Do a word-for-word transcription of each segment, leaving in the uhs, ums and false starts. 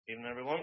Evening, everyone.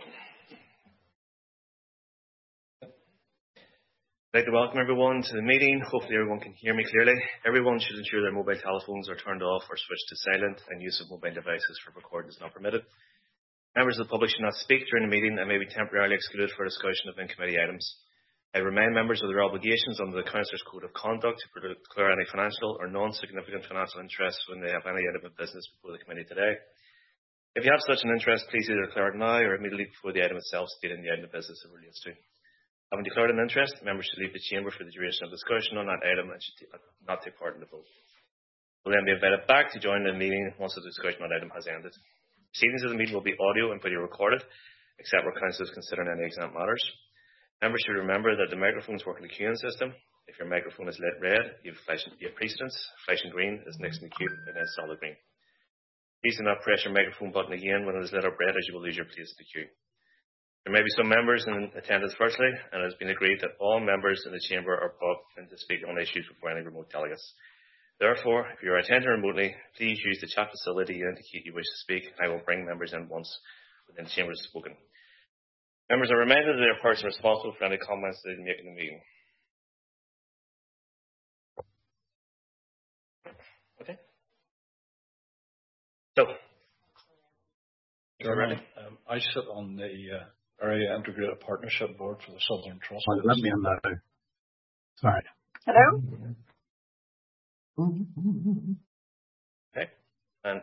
I'd like to welcome everyone to the meeting. Hopefully everyone can hear me clearly. Everyone should ensure their mobile telephones are turned off or switched to silent, and use of mobile devices for recording is not permitted. Members of the public should not speak during the meeting and may be temporarily excluded for discussion of in-committee items. I remind members of their obligations under the Councillors' Code of Conduct to declare any financial or non-significant financial interests when they have any item of business before the committee today. If you have such an interest, please either declare it now or immediately before the item itself stated in the item of business it relates to. Having declared an interest, members should leave the chamber for the duration of discussion on that item and should not take part in the vote. Will then be invited back to join the meeting once the discussion on that item has ended. Proceedings of the meeting will be audio and video recorded, except where council is considering any exempt matters. Members should remember that the microphones work in the queuing system. If your microphone is lit red, you have, flashing, you have precedence. Flashing green is next in the queue, and then solid green. Please do not press your microphone button again when it is lit up red, as you will lose your place in the queue. There may be some members in attendance virtually, and it has been agreed that all members in the chamber are brought in to speak on issues before any remote delegates. Therefore, if you are attending remotely, please use the chat facility to indicate you wish to speak. I will bring members in once within the chamber has spoken. Members are reminded that they are personally responsible for any comments they make in the meeting. Okay. So, Chairman, um, I sit on the uh, Area Integrated Partnership Board for the Southern Trust. Oh, let me in there. Sorry. Hello? Okay. And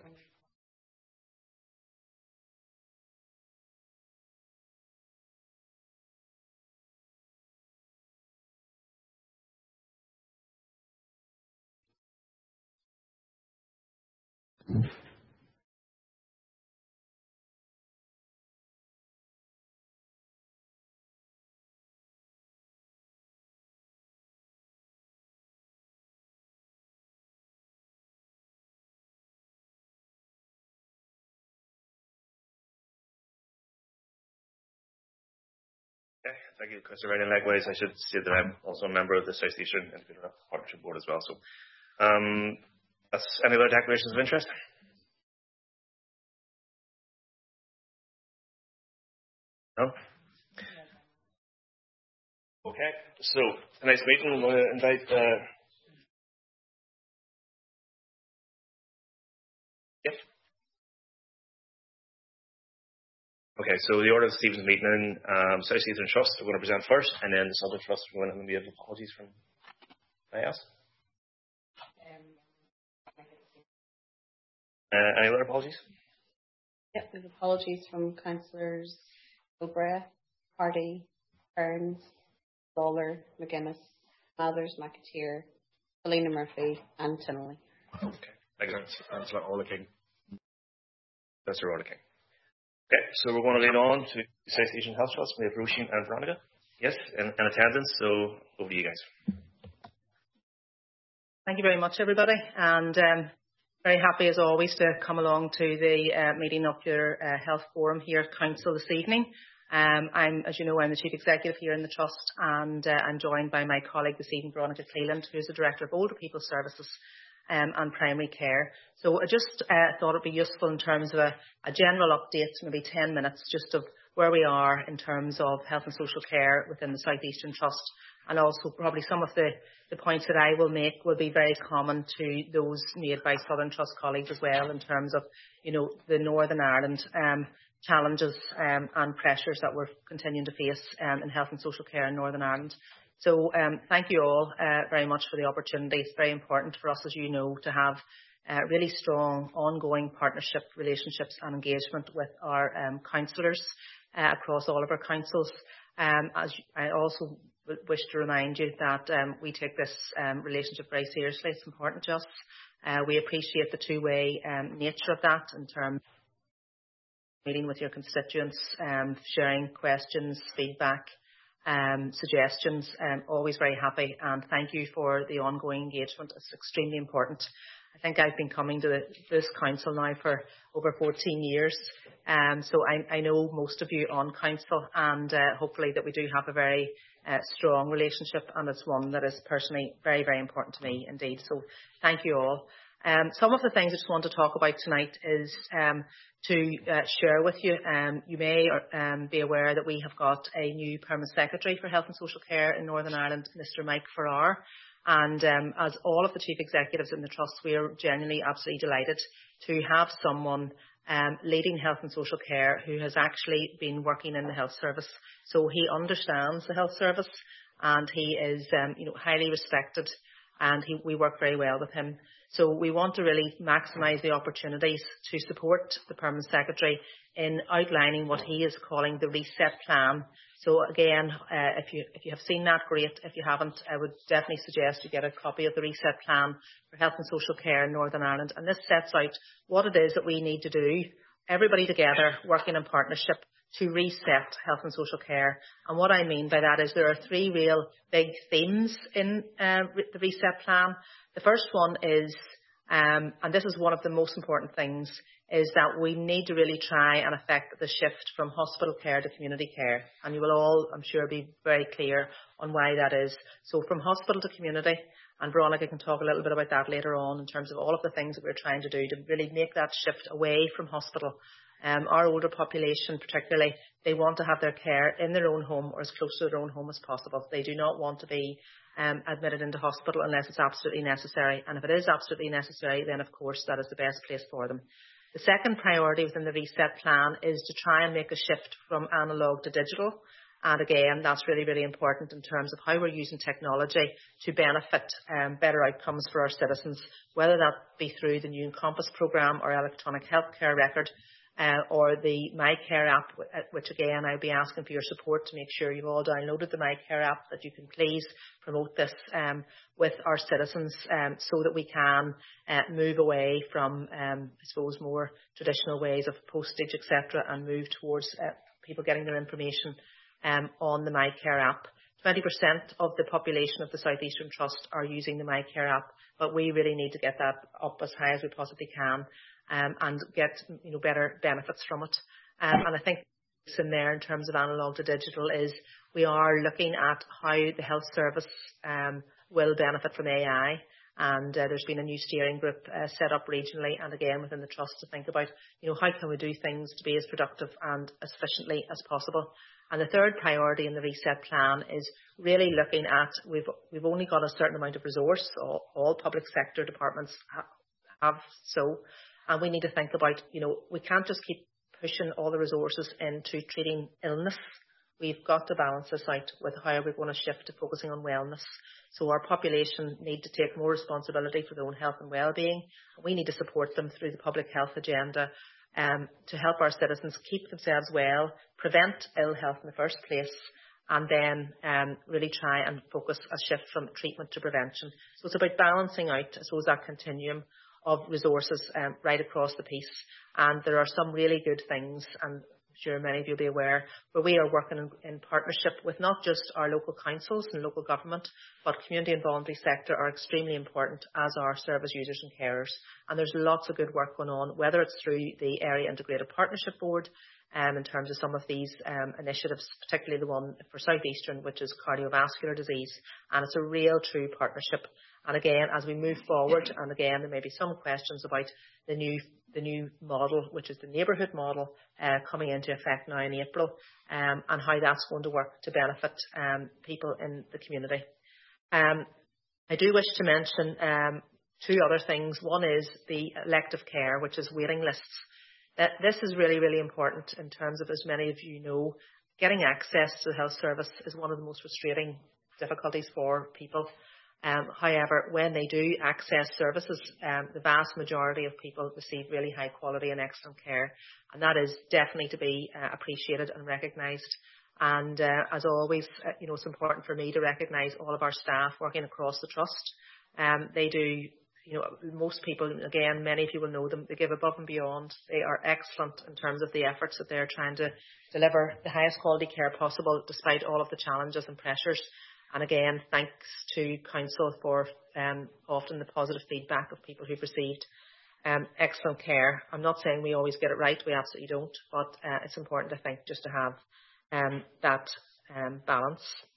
Okay, thank you, Councillor Riley. Likewise, I should say that I'm also a member of the South Eastern Integrated Partnership Board as well. So, um, that's any other declarations of interest? No? Okay, so tonight's meeting, we're going to invite. Uh, yes. Okay, so the order of Stephen's meeting, um, South Eastern Trust, we're going to present first, and then the Southern Trust, we're going to have apologies from. Can I ask? Uh, any other apologies? Yes, there's apologies from Councillors O'Brea, Hardy, Burns, Lawler, McGuinness, Mathers, McAteer, Helena Murphy, and Tinnelly. Okay, thank you. Councillor Orla King. Councillor Orla King. Okay, so we're going to lead on to the South Asian Health Trust. We have Roisin and Veronica. Yes, in, in attendance, so over to you guys. Thank you very much, everybody, and um, very happy as always to come along to the uh, meeting of your uh, health forum here at Council this evening. Um, I'm, as you know, I'm the Chief Executive here in the Trust, and uh, I'm joined by my colleague this evening, Veronica Cleland, who's the Director of Older People Services um, and Primary Care. So I just uh, thought it would be useful in terms of a, a general update, maybe ten minutes, just of where we are in terms of health and social care within the South Eastern Trust, and also probably some of the, the points that I will make will be very common to those made by Southern Trust colleagues as well, in terms of, you know, the Northern Ireland um, challenges um, and pressures that we're continuing to face um, in health and social care in Northern Ireland. So um, thank you all uh, very much for the opportunity. It's very important for us, as you know, to have uh, really strong ongoing partnership relationships and engagement with our um, councillors uh, across all of our councils. Um, as I also wish to remind you that um, we take this um, relationship very seriously. It's important to us. Uh, we appreciate the two-way um, nature of that in terms of meeting with your constituents, um, sharing questions, feedback, um, suggestions. Um, always very happy, and thank you for the ongoing engagement. It's extremely important. I think I've been coming to the, this council now for over fourteen years, um, so I, I know most of you on council, and uh, hopefully that we do have a very uh, strong relationship, and it's one that is personally very, very important to me indeed. So thank you all. Um, some of the things I just want to talk about tonight is um, to uh, share with you. Um, you may um, be aware that we have got a new Permanent Secretary for Health and Social Care in Northern Ireland, Mr Mike Farrar. And um, as all of the Chief Executives in the Trust, we are genuinely absolutely delighted to have someone um, leading health and social care who has actually been working in the health service. So he understands the health service, and he is um, you know, highly respected, and he, we work very well with him. So we want to really maximise the opportunities to support the Permanent Secretary in outlining what he is calling the reset plan. So again, uh, if you if you have seen that, great. If you haven't, I would definitely suggest you get a copy of the reset plan for health and social care in Northern Ireland. And this sets out what it is that we need to do, everybody together, working in partnership, to reset health and social care. And what I mean by that is there are three real big themes in uh, the reset plan. The first one is, um, and this is one of the most important things, is that we need to really try and affect the shift from hospital care to community care. And you will all, I'm sure, be very clear on why that is. So from hospital to community, and Veronica can talk a little bit about that later on in terms of all of the things that we're trying to do to really make that shift away from hospital. Um, our older population particularly, they want to have their care in their own home or as close to their own home as possible. They do not want to be um, admitted into hospital unless it's absolutely necessary. And if it is absolutely necessary, then of course that is the best place for them. The second priority within the reset plan is to try and make a shift from analogue to digital. And again, that's really, really important in terms of how we're using technology to benefit um, better outcomes for our citizens, whether that be through the new Encompass programme or electronic healthcare record, Uh, or the MyCare app, which again I'll be asking for your support to make sure you've all downloaded the MyCare app, that you can please promote this um, with our citizens um, so that we can uh, move away from, um, I suppose, more traditional ways of postage, et cetera, and move towards uh, people getting their information um, on the MyCare app. twenty percent of the population of the South Eastern Trust are using the MyCare app, but we really need to get that up as high as we possibly can. Um, and get you know better benefits from it. Um, and I think in there in terms of analogue to digital is we are looking at how the health service um, will benefit from A I. And uh, there's been a new steering group uh, set up regionally and again within the Trust to think about you know how can we do things to be as productive and as efficiently as possible. And the third priority in the reset plan is really looking at we've we've only got a certain amount of resource. All, all public sector departments ha- have so. And we need to think about, you know, we can't just keep pushing all the resources into treating illness. We've got to balance this out with how we're going to shift to focusing on wellness. So our population need to take more responsibility for their own health and well-being. We need to support them through the public health agenda um, to help our citizens keep themselves well, prevent ill health in the first place, and then um, really try and focus a shift from treatment to prevention. So it's about balancing out, I suppose, that continuum of resources um, right across the piece. And there are some really good things, and I'm sure many of you will be aware, where we are working in, in partnership with not just our local councils and local government, but community and voluntary sector are extremely important, as are service users and carers. And there's lots of good work going on, whether it's through the Area Integrated Partnership Board, um, in terms of some of these um, initiatives, particularly the one for South Eastern, which is cardiovascular disease. And it's a real true partnership. And again, as we move forward, and again, there may be some questions about the new the new model, which is the neighbourhood model, uh, coming into effect now in April, um, and how that's going to work to benefit um, people in the community. Um, I do wish to mention um, two other things. One is the elective care, which is waiting lists. That this is really, really important in terms of, as many of you know, getting access to the health service is one of the most frustrating difficulties for people. Um, however, when they do access services, um, the vast majority of people receive really high quality and excellent care, and that is definitely to be uh, appreciated and recognised. And uh, as always, uh, you know, it's important for me to recognise all of our staff working across the Trust. Um, they do, you know, most people, again, many of you will know them, they give above and beyond. They are excellent in terms of the efforts that they're trying to deliver the highest quality care possible despite all of the challenges and pressures. And again, thanks to Council for um, often the positive feedback of people who've received um, excellent care. I'm not saying we always get it right, we absolutely don't, but uh, it's important, I think, just to have um, that um, balance.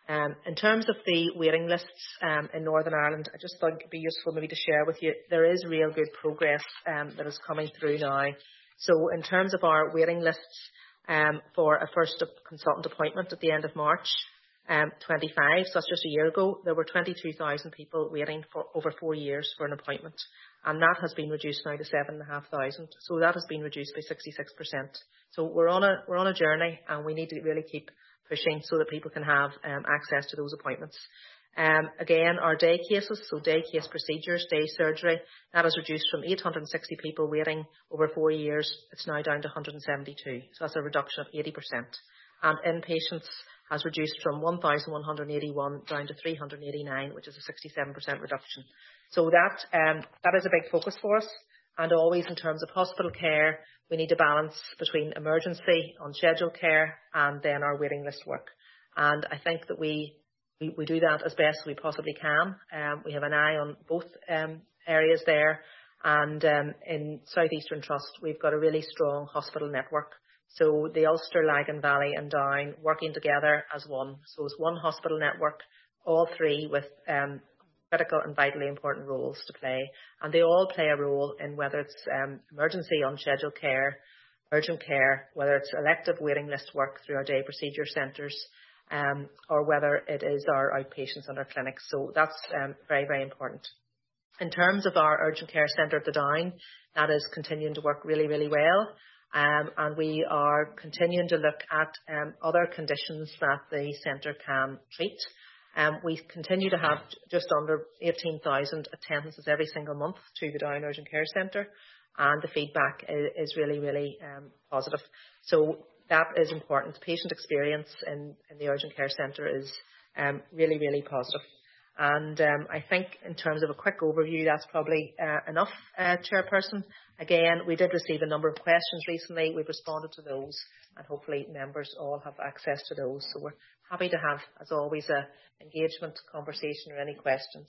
Um, in terms of the waiting lists um, in Northern Ireland, I just thought it would be useful maybe to share with you, there is real good progress um, that is coming through now. So in terms of our waiting lists um, for a first consultant appointment at the end of March um, twenty-five, so that's just a year ago, there were twenty-two thousand people waiting for over four years for an appointment. And that has been reduced now to seven thousand five hundred. So that has been reduced by sixty-six percent. So we're on a, we're on a journey, and we need to really keep pushing so that people can have um, access to those appointments. Um, again, our day cases, so day case procedures, day surgery, that has reduced from eight hundred sixty people waiting over four years. It's now down to one hundred seventy-two. So that's a reduction of eighty percent. And inpatients has reduced from one thousand one hundred eighty-one down to three hundred eighty-nine, which is a sixty-seven percent reduction. So that, um, that is a big focus for us. And always in terms of hospital care, we need to balance between emergency, unscheduled care, and then our waiting list work. And I think that we we, we do that as best we possibly can. Um, we have an eye on both um, areas there. And um, in South Eastern Trust, we've got a really strong hospital network. So the Ulster, Lagan Valley and Down working together as one. So it's one hospital network, all three with um, critical and vitally important roles to play. And they all play a role in whether it's um, emergency unscheduled care, urgent care, whether it's elective waiting list work through our day procedure centres, um, or whether it is our outpatients and our clinics. So that's um, very, very important. In terms of our urgent care centre at the Down, that is continuing to work really, really well. Um, and we are continuing to look at um, other conditions that the centre can treat. Um, we continue to have just under eighteen thousand attendances every single month to the Down Urgent Care Centre, and the feedback is, is really, really um, positive. So that is important. Patient experience in, in the Urgent Care Centre is um, really, really positive. And um, I think in terms of a quick overview, that's probably uh, enough, uh, Chairperson. Again, we did receive a number of questions recently. We've responded to those, and hopefully members all have access to those. So we're happy to have, as always, a engagement, conversation, or any questions.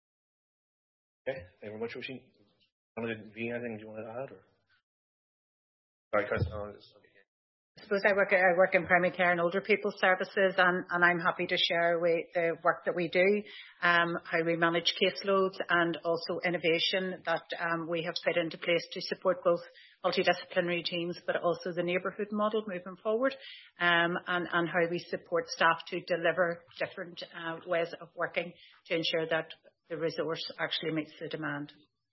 Okay, thank you very much, Roisin. V, anything do you want to add? Or? Sorry, Chris. Oh, okay. I suppose I work, I work in primary care and older people's services, and, and I'm happy to share with the work that we do, um, how we manage caseloads, and also innovation that um, we have set into place to support both multidisciplinary teams, but also the neighbourhood model moving forward, um, and, and how we support staff to deliver different uh, ways of working to ensure that the resource actually meets the demand.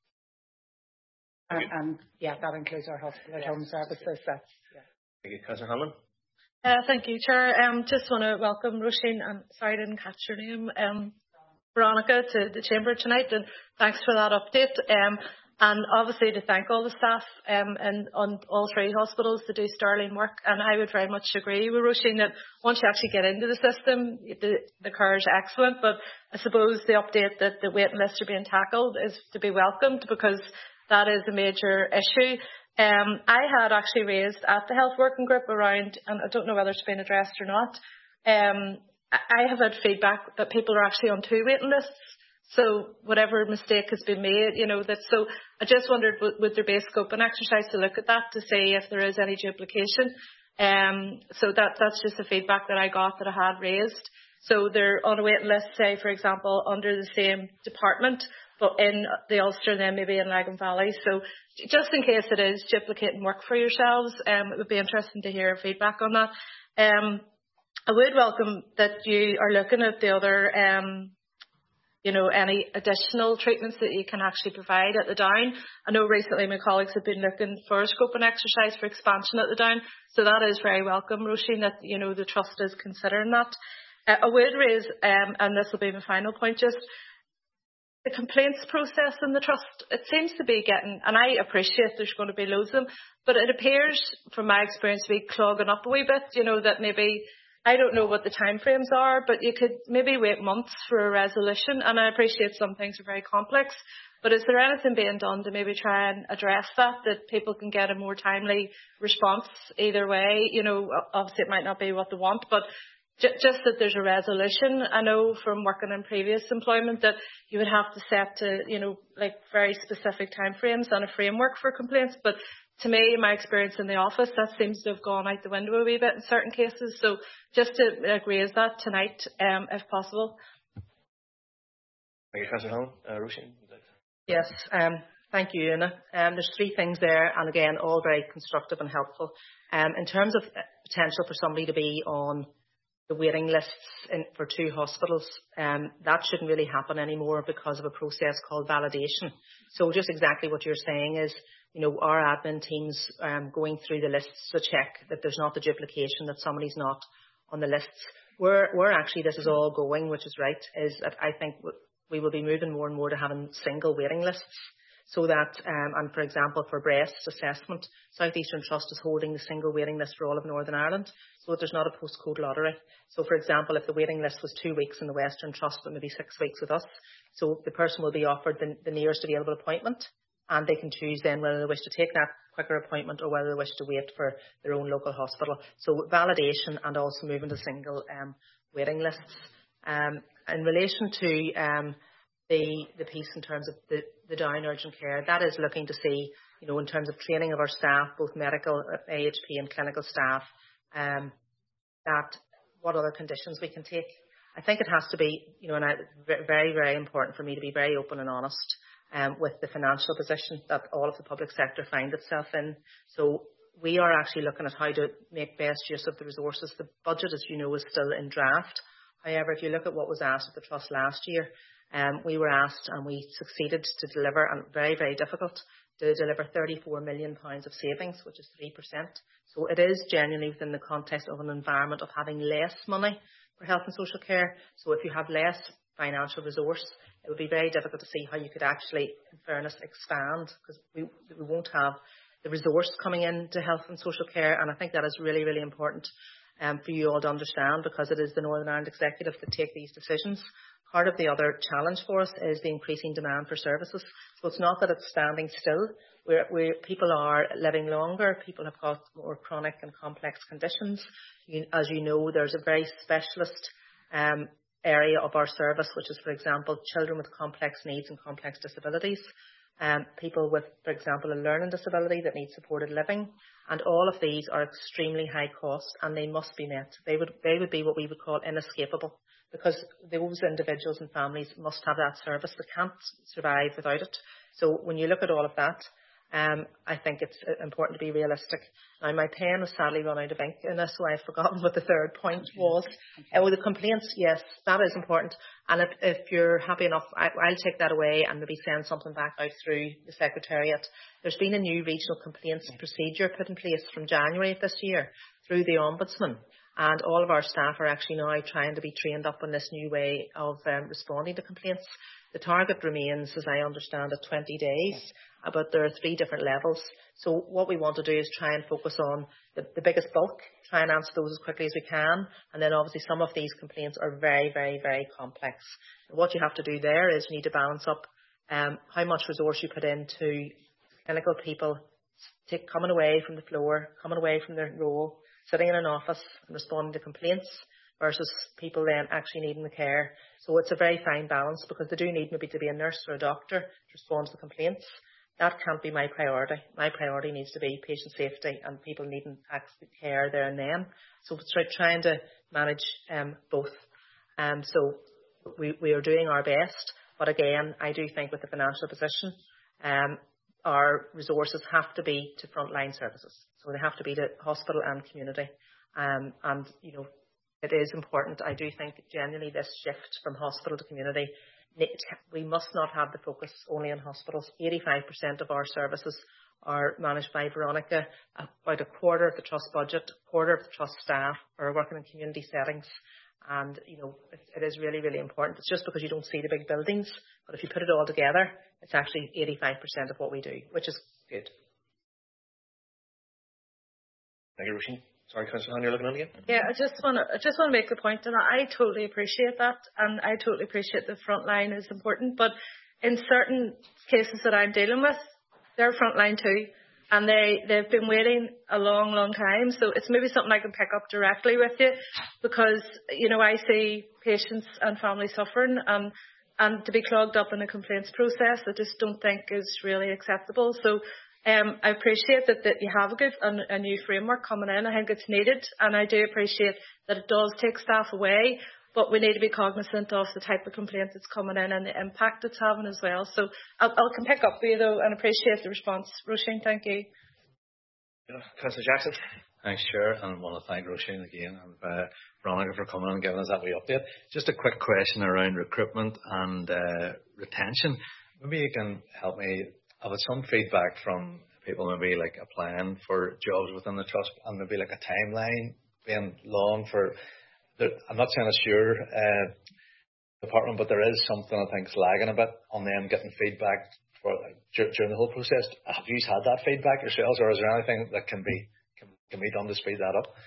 And, and yeah, that includes our hospital at home services. That's, yeah. Thank you, Councillor Hanlon. Uh, thank you, Chair. Um, just want to welcome Roisin, and sorry I didn't catch your name, um, Veronica, to the Chamber tonight, and thanks for that update. Um, and obviously to thank all the staff um, and on all three hospitals that do sterling work. And I would very much agree with Roisin that once you actually get into the system, the, the care is excellent. But I suppose the update that the waiting lists are being tackled is to be welcomed, because that is a major issue. Um, I had actually raised at the health working group around, and I don't know whether it's been addressed or not, um, I have had feedback that people are actually on two waiting lists. So whatever mistake has been made, you know, that, so I just wondered, would, would there be a scope and exercise to look at that to see if there is any duplication? Um, so that, that's just the feedback that I got that I had raised. So they're on a waiting list, say, for example, under the same department, but in the Ulster and then maybe in Lagan Valley. So just in case it is duplicating work for yourselves, um, it would be interesting to hear feedback on that. Um, I would welcome that you are looking at the other, um, you know, any additional treatments that you can actually provide at the Down. I know recently my colleagues have been looking for a scope and exercise for expansion at the Down. So that is very welcome, Roisin, that, you know, the Trust is considering that. Uh, I would raise, um, and this will be my final point, just the complaints process in the Trust. It seems to be getting, and I appreciate there's going to be loads of them, but it appears, from my experience, to be clogging up a wee bit, you know, that maybe, I don't know what the timeframes are, but you could maybe wait months for a resolution, and I appreciate some things are very complex, but is there anything being done to maybe try and address that, that people can get a more timely response either way? You know, obviously it might not be what they want, but just that there's a resolution. I know from working in previous employment that you would have to set to, you know, like very specific timeframes and a framework for complaints, but to me, in my experience in the office, that seems to have gone out the window a wee bit in certain cases. So just to uh, raise that tonight, um, if possible. Thank you, Councillor Helen. Uh, Roisin? Yes, um, thank you, Una. Um, there's three things there, and again, all very constructive and helpful. Um, in terms of potential for somebody to be on the waiting lists in, for two hospitals, um, that shouldn't really happen anymore because of a process called validation. So just exactly what you're saying is, you know, our admin teams um, going through the lists to check that there's not the duplication, that somebody's not on the lists. Where, where actually this is all going, which is right, is that I think we will be moving more and more to having single waiting lists. So that, um, and for example, for breast assessment, South Eastern Trust is holding the single waiting list for all of Northern Ireland, so that there's not a postcode lottery. So for example, if the waiting list was two weeks in the Western Trust and maybe six weeks with us, so the person will be offered the, the nearest available appointment, and they can choose then whether they wish to take that quicker appointment or whether they wish to wait for their own local hospital. So validation and also moving to single um, waiting lists. Um, in relation to um, the, the piece in terms of the, the down urgent care, that is looking to see, you know, in terms of training of our staff, both medical, A H P and clinical staff, um, that what other conditions we can take. I think it has to be, you know, and I, very, very important for me to be very open and honest um, with the financial position that all of the public sector find itself in. So we are actually looking at how to make best use of the resources. The budget, as you know, is still in draft. However, if you look at what was asked of the Trust last year, um, we were asked and we succeeded to deliver, and very, very difficult, to deliver thirty-four million pounds of savings, which is three percent. So it is genuinely within the context of an environment of having less money for health and social care. So if you have less financial resource, it would be very difficult to see how you could actually, in fairness, expand, because we, we won't have the resource coming into health and social care. And I think that is really, really important um, for you all to understand, because it is the Northern Ireland Executive that take these decisions. Part of the other challenge for us is the increasing demand for services. So it's not that it's standing still. We're, we're, people are living longer. People have got more chronic and complex conditions. You, as you know, there's a very specialist um, area of our service, which is, for example, children with complex needs and complex disabilities. Um, people with, for example, a learning disability that need supported living. And all of these are extremely high cost, and they must be met. They would, they would be what we would call inescapable, because those individuals and families must have that service. They can't survive without it. So when you look at all of that, um, I think it's important to be realistic. Now, my pen has sadly run out of ink in this, so I've forgotten what the third point was. Okay. Uh, with the complaints, yes, that is important. And if, if you're happy enough, I, I'll take that away and maybe send something back out through the Secretariat. There's been a new regional complaints okay. procedure put in place from January of this year through the Ombudsman. And all of our staff are actually now trying to be trained up on this new way of um, responding to complaints. The target remains, as I understand it, twenty days, but there are three different levels. So what we want to do is try and focus on the, the biggest bulk, try and answer those as quickly as we can. And then obviously some of these complaints are very, very, very complex. And what you have to do there is you need to balance up um, how much resource you put into clinical people take, coming away from the floor, coming away from their role, sitting in an office and responding to complaints, versus people then actually needing the care. So it's a very fine balance, because they do need maybe to be a nurse or a doctor to respond to the complaints. That can't be my priority. My priority needs to be patient safety and people needing care there and then. So it's like trying to manage um, both. Um, so we, we are doing our best. But again, I do think with the financial position, um, our resources have to be to frontline services. So they have to be to hospital and community. Um, and, you know, it is important. I do think genuinely this shift from hospital to community, we must not have the focus only on hospitals. eighty-five percent of our services are managed by Veronica. About a quarter of the Trust budget, a quarter of the Trust staff are working in community settings. And, you know, it, it is really, really important. It's just because you don't see the big buildings, but if you put it all together, it's actually eighty-five percent of what we do, which is good. Thank you, Roisin. Sorry, Councillor Han, you're looking on again? Yeah, I just want to I just want to make the point, and I totally appreciate that, and I totally appreciate the front line is important, but in certain cases that I'm dealing with, they're front line too, and they, they've been waiting a long, long time, so it's maybe something I can pick up directly with you, because, you know, I see patients and families suffering, and, and to be clogged up in a complaints process, I just don't think is really acceptable. So Um, I appreciate that, that you have a good a, a new framework coming in. I think it's needed, and I do appreciate that it does take staff away. But we need to be cognizant of the type of complaint that's coming in and the impact it's having as well. So I'll, I'll can pick up for you though and appreciate the response. Roisin, thank you. Yeah, Councillor Jackson. Thanks, Chair, and I want to thank Roisin again and uh, Veronica for coming and giving us that wee update. Just a quick question around recruitment and uh, retention. Maybe you can help me. I've had some feedback from people maybe like applying for jobs within the trust and maybe like a timeline being long for. I'm not saying it's your uh, department, but there is something I think is lagging a bit on them getting feedback for during the whole process. Have you had that feedback yourselves, or is there anything that can be can, can be done to speed that up?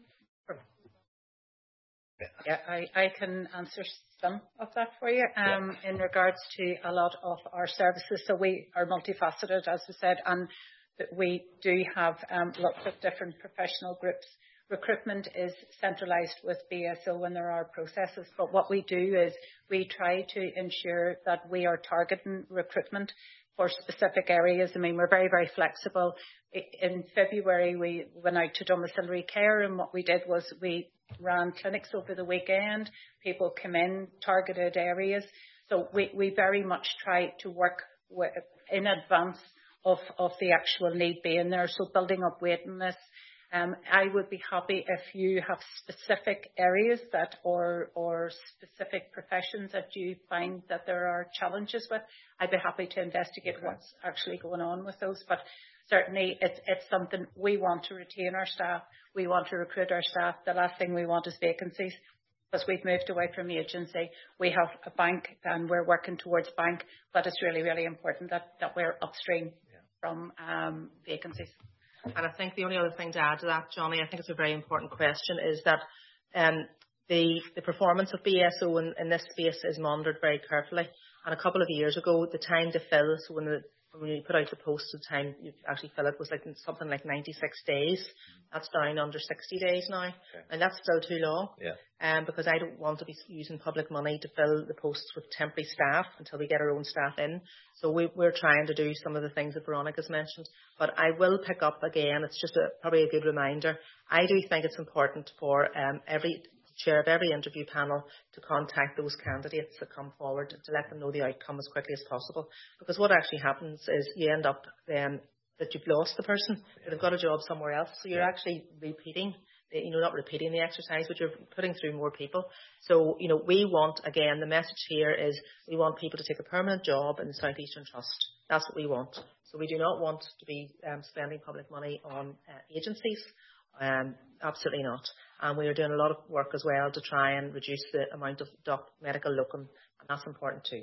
Yeah, yeah I, I can answer some of that for you. Um, yeah. In regards to a lot of our services, so we are multifaceted, as we said, and we do have um, lots of different professional groups. Recruitment is centralised with B S O when there are processes, but what we do is we try to ensure that we are targeting recruitment for specific areas. I mean, we're very, very flexible. In February, we went out to domiciliary care, and what we did was we ran clinics over the weekend. People come in targeted areas. So we, we very much try to work with, in advance of, of the actual need being there. So building up waiting lists. Um, I would be happy if you have specific areas that or or specific professions that you find that there are challenges with. I'd be happy to investigate okay. what's actually going on with those. But certainly it's it's something we want to retain our staff. We want to recruit our staff. The last thing we want is vacancies, because we've moved away from agency. We have a bank and we're working towards bank, but it's really, really important that, that we're upstream yeah. from um, vacancies. And I think the only other thing to add to that, Johnny, I think it's a very important question, is that um, the, the performance of B S O in, in this space is monitored very carefully. And a couple of years ago, the time to fill, so when, the, when you put out the post, the time you actually fill it was like something like ninety-six days. That's down under sixty days now. Okay. And that's still too long. Yeah. Um, because I don't want to be using public money to fill the posts with temporary staff until we get our own staff in. So we, we're trying to do some of the things that Veronica's mentioned. But I will pick up again, it's just a, probably a good reminder. I do think it's important for um, every chair of every interview panel to contact those candidates that come forward to let them know the outcome as quickly as possible. Because what actually happens is you end up um, that you've lost the person, but they've got a job somewhere else. So you're actually repeating, you know, not repeating the exercise, but you're putting through more people. So, you know, we want, again, the message here is we want people to take a permanent job in the South Eastern Trust. That's what we want. So we do not want to be um, spending public money on uh, agencies. Um, absolutely not. And we are doing a lot of work as well to try and reduce the amount of doc medical locum, and that's important too.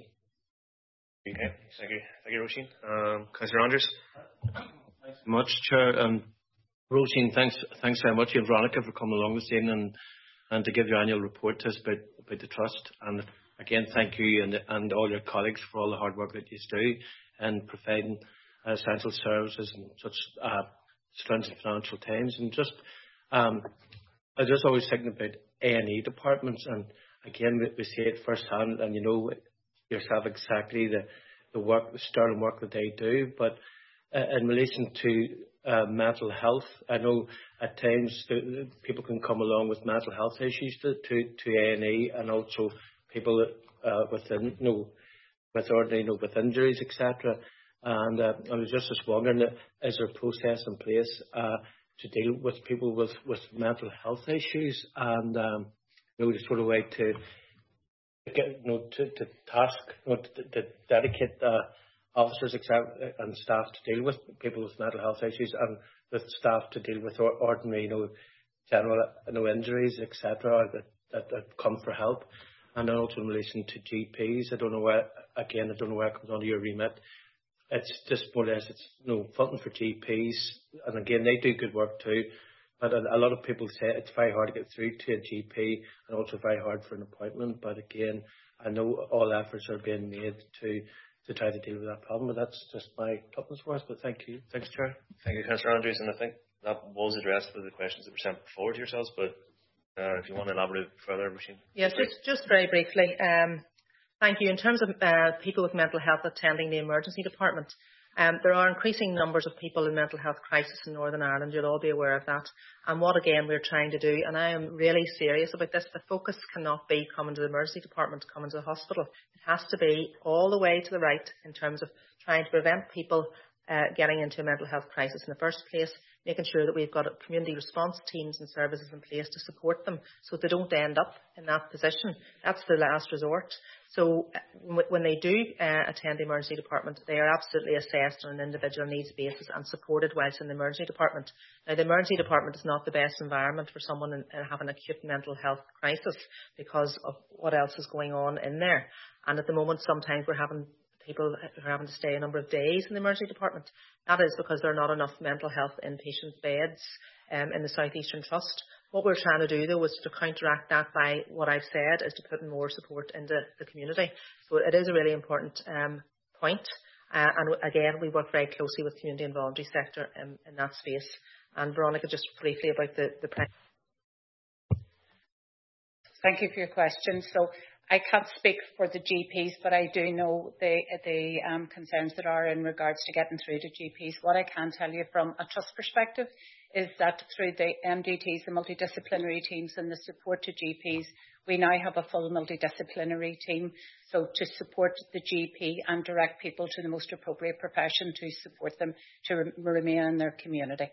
Okay, thank you. Thank you, Roisin. Um, Councillor Andrews. Thanks so much, Chair. Um, Roisin, thanks, thanks very much, and Veronica, for coming along this evening and, and to give your annual report to us about, about the Trust. And again, thank you and, and all your colleagues for all the hard work that you do in providing uh, essential services in such uh, stringent financial times. And just, um, I just always think about A and E departments, and again, we, we see it firsthand, and you know yourself exactly the, the work, the sterling work that they do. But uh, in relation to uh, mental health, I know at times the, the people can come along with mental health issues to, to, to A and E, and also people uh, within, you know, with ordinary, you know, with injuries, et cetera. And uh, I was just, just wondering, is there a process in place uh, to deal with people with, with mental health issues, and um, you know, the sort of way to get, you know, to, to task, you know, to, to dedicate uh, officers and staff to deal with people with mental health issues, and with staff to deal with ordinary, you know, general, you know, injuries, et cetera, that, that, that come for help. And then also in relation to G Ps, I don't know where, again, I don't know where it comes under your remit. It's just more or less, it's, you know, funding for G Ps, and again, they do good work too. But a, a lot of people say it's very hard to get through to a G P, and also very hard for an appointment. But again, I know all efforts are being made to to try to deal with that problem. But that's just my tuppence worth. But thank you. Thanks, Chair. Thank you, Councillor Andrews. And I think that was addressed with the questions that were sent forward to yourselves. But uh, if you want to elaborate further, Roisin. Yes, just just very briefly. Um, Thank you. In terms of uh, people with mental health attending the emergency department, Um, there are increasing numbers of people in mental health crisis in Northern Ireland. You'll all be aware of that. And what, again, we're trying to do, and I am really serious about this, the focus cannot be coming to the emergency department, coming to the hospital. It has to be all the way to the right in terms of trying to prevent people uh, getting into a mental health crisis in the first place, making sure that we've got community response teams and services in place to support them so they don't end up in that position. That's the last resort. So uh, when they do uh, attend the emergency department, they are absolutely assessed on an individual needs basis and supported whilst in the emergency department. Now, the emergency department is not the best environment for someone in, in having an acute mental health crisis because of what else is going on in there. And at the moment, sometimes we're having people who are having to stay a number of days in the emergency department. That is because there are not enough mental health inpatient beds um, in the South Eastern Trust. What we're trying to do, though, is to counteract that by what I've said, is to put in more support into the community. So it is a really important um, point. Uh, and again, we work very closely with community and voluntary sector in, in that space. And Veronica, just briefly about the... the Thank you for your question. So I can't speak for the G Ps, but I do know the, the um, concerns that are in regards to getting through to G Ps. What I can tell you from a trust perspective is that through the M D Ts, the multidisciplinary teams and the support to G Ps, we now have a full multidisciplinary team, so to support the G P and direct people to the most appropriate profession to support them to re- remain in their community.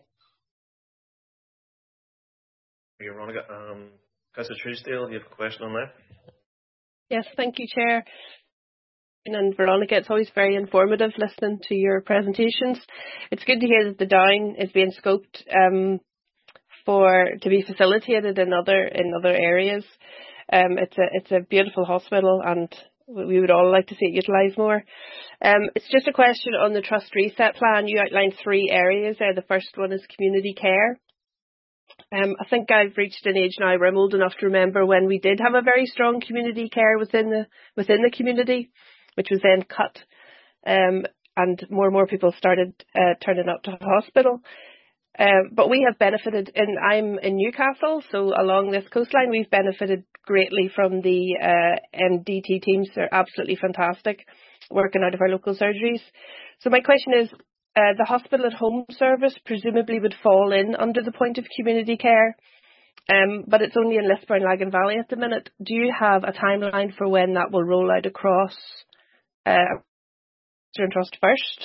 Thank you, Veronica. Um, Councillor Truesdale, do you have a question on that? Yes, thank you, Chair. And Veronica, it's always very informative listening to your presentations. It's good to hear that the Down is being scoped um, for to be facilitated in other in other areas. Um, it's a it's a beautiful hospital, and we would all like to see it utilised more. Um, it's just a question on the Trust Reset Plan. You outlined three areas there. The first one is community care. Um, I think I've reached an age now where I'm old enough to remember when we did have a very strong community care within the within the community, which was then cut, um, and more and more people started uh, turning up to hospital. Um, but we have benefited, and I'm in Newcastle, so along this coastline we've benefited greatly from the uh, M D T teams. They're absolutely fantastic, working out of our local surgeries. So my question is, Uh, the hospital at home service presumably would fall in under the point of community care, um, but it's only in Lisburn, Lagan Valley at the minute. Do you have a timeline for when that will roll out across uh, Eastern Trust first?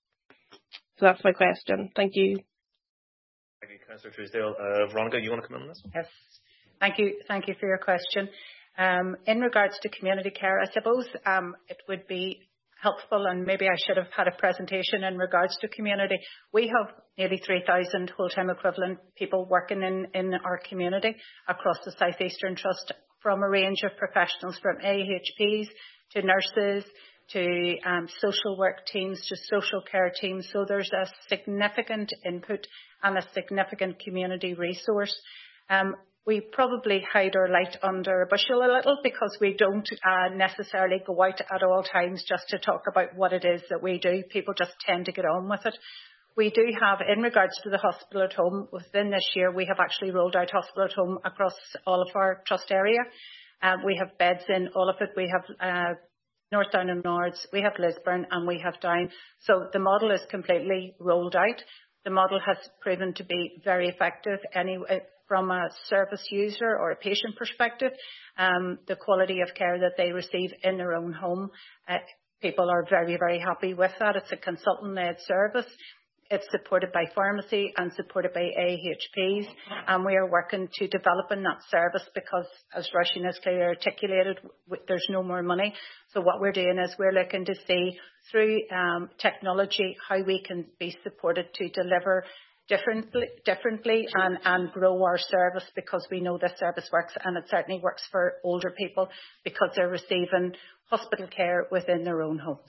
So that's my question. Thank you. Thank you, Councillor Truesdale. Uh, Veronica, you want to come in on this? Yes. Thank you. Thank you for your question. Um, in regards to community care, I suppose um, it would be helpful, and maybe I should have had a presentation in regards to community. We have nearly three thousand full-time equivalent people working in, in our community across the South Eastern Trust, from a range of professionals, from A H Ps to nurses to um, social work teams to social care teams. So there's a significant input and a significant community resource. Um, We probably hide our light under a bushel a little because we don't uh, necessarily go out at all times just to talk about what it is that we do. People just tend to get on with it. We do have, in regards to the hospital at home, within this year, we have actually rolled out hospital at home across all of our trust area. Uh, we have beds in all of it. We have uh, North Down and Nords, we have Lisburn, and we have Down. So the model is completely rolled out. The model has proven to be very effective anyway. From a service user or a patient perspective, um, the quality of care that they receive in their own home, uh, people are very, very happy with that. It's a consultant-led service. It's supported by pharmacy and supported by A H Ps, and we are working to developing that service because, as Roisin has clearly articulated, there's no more money. So what we're doing is we're looking to see through um, technology how we can be supported to deliver differently differently and, and grow our service, because we know this service works, and it certainly works for older people because they're receiving hospital care within their own homes.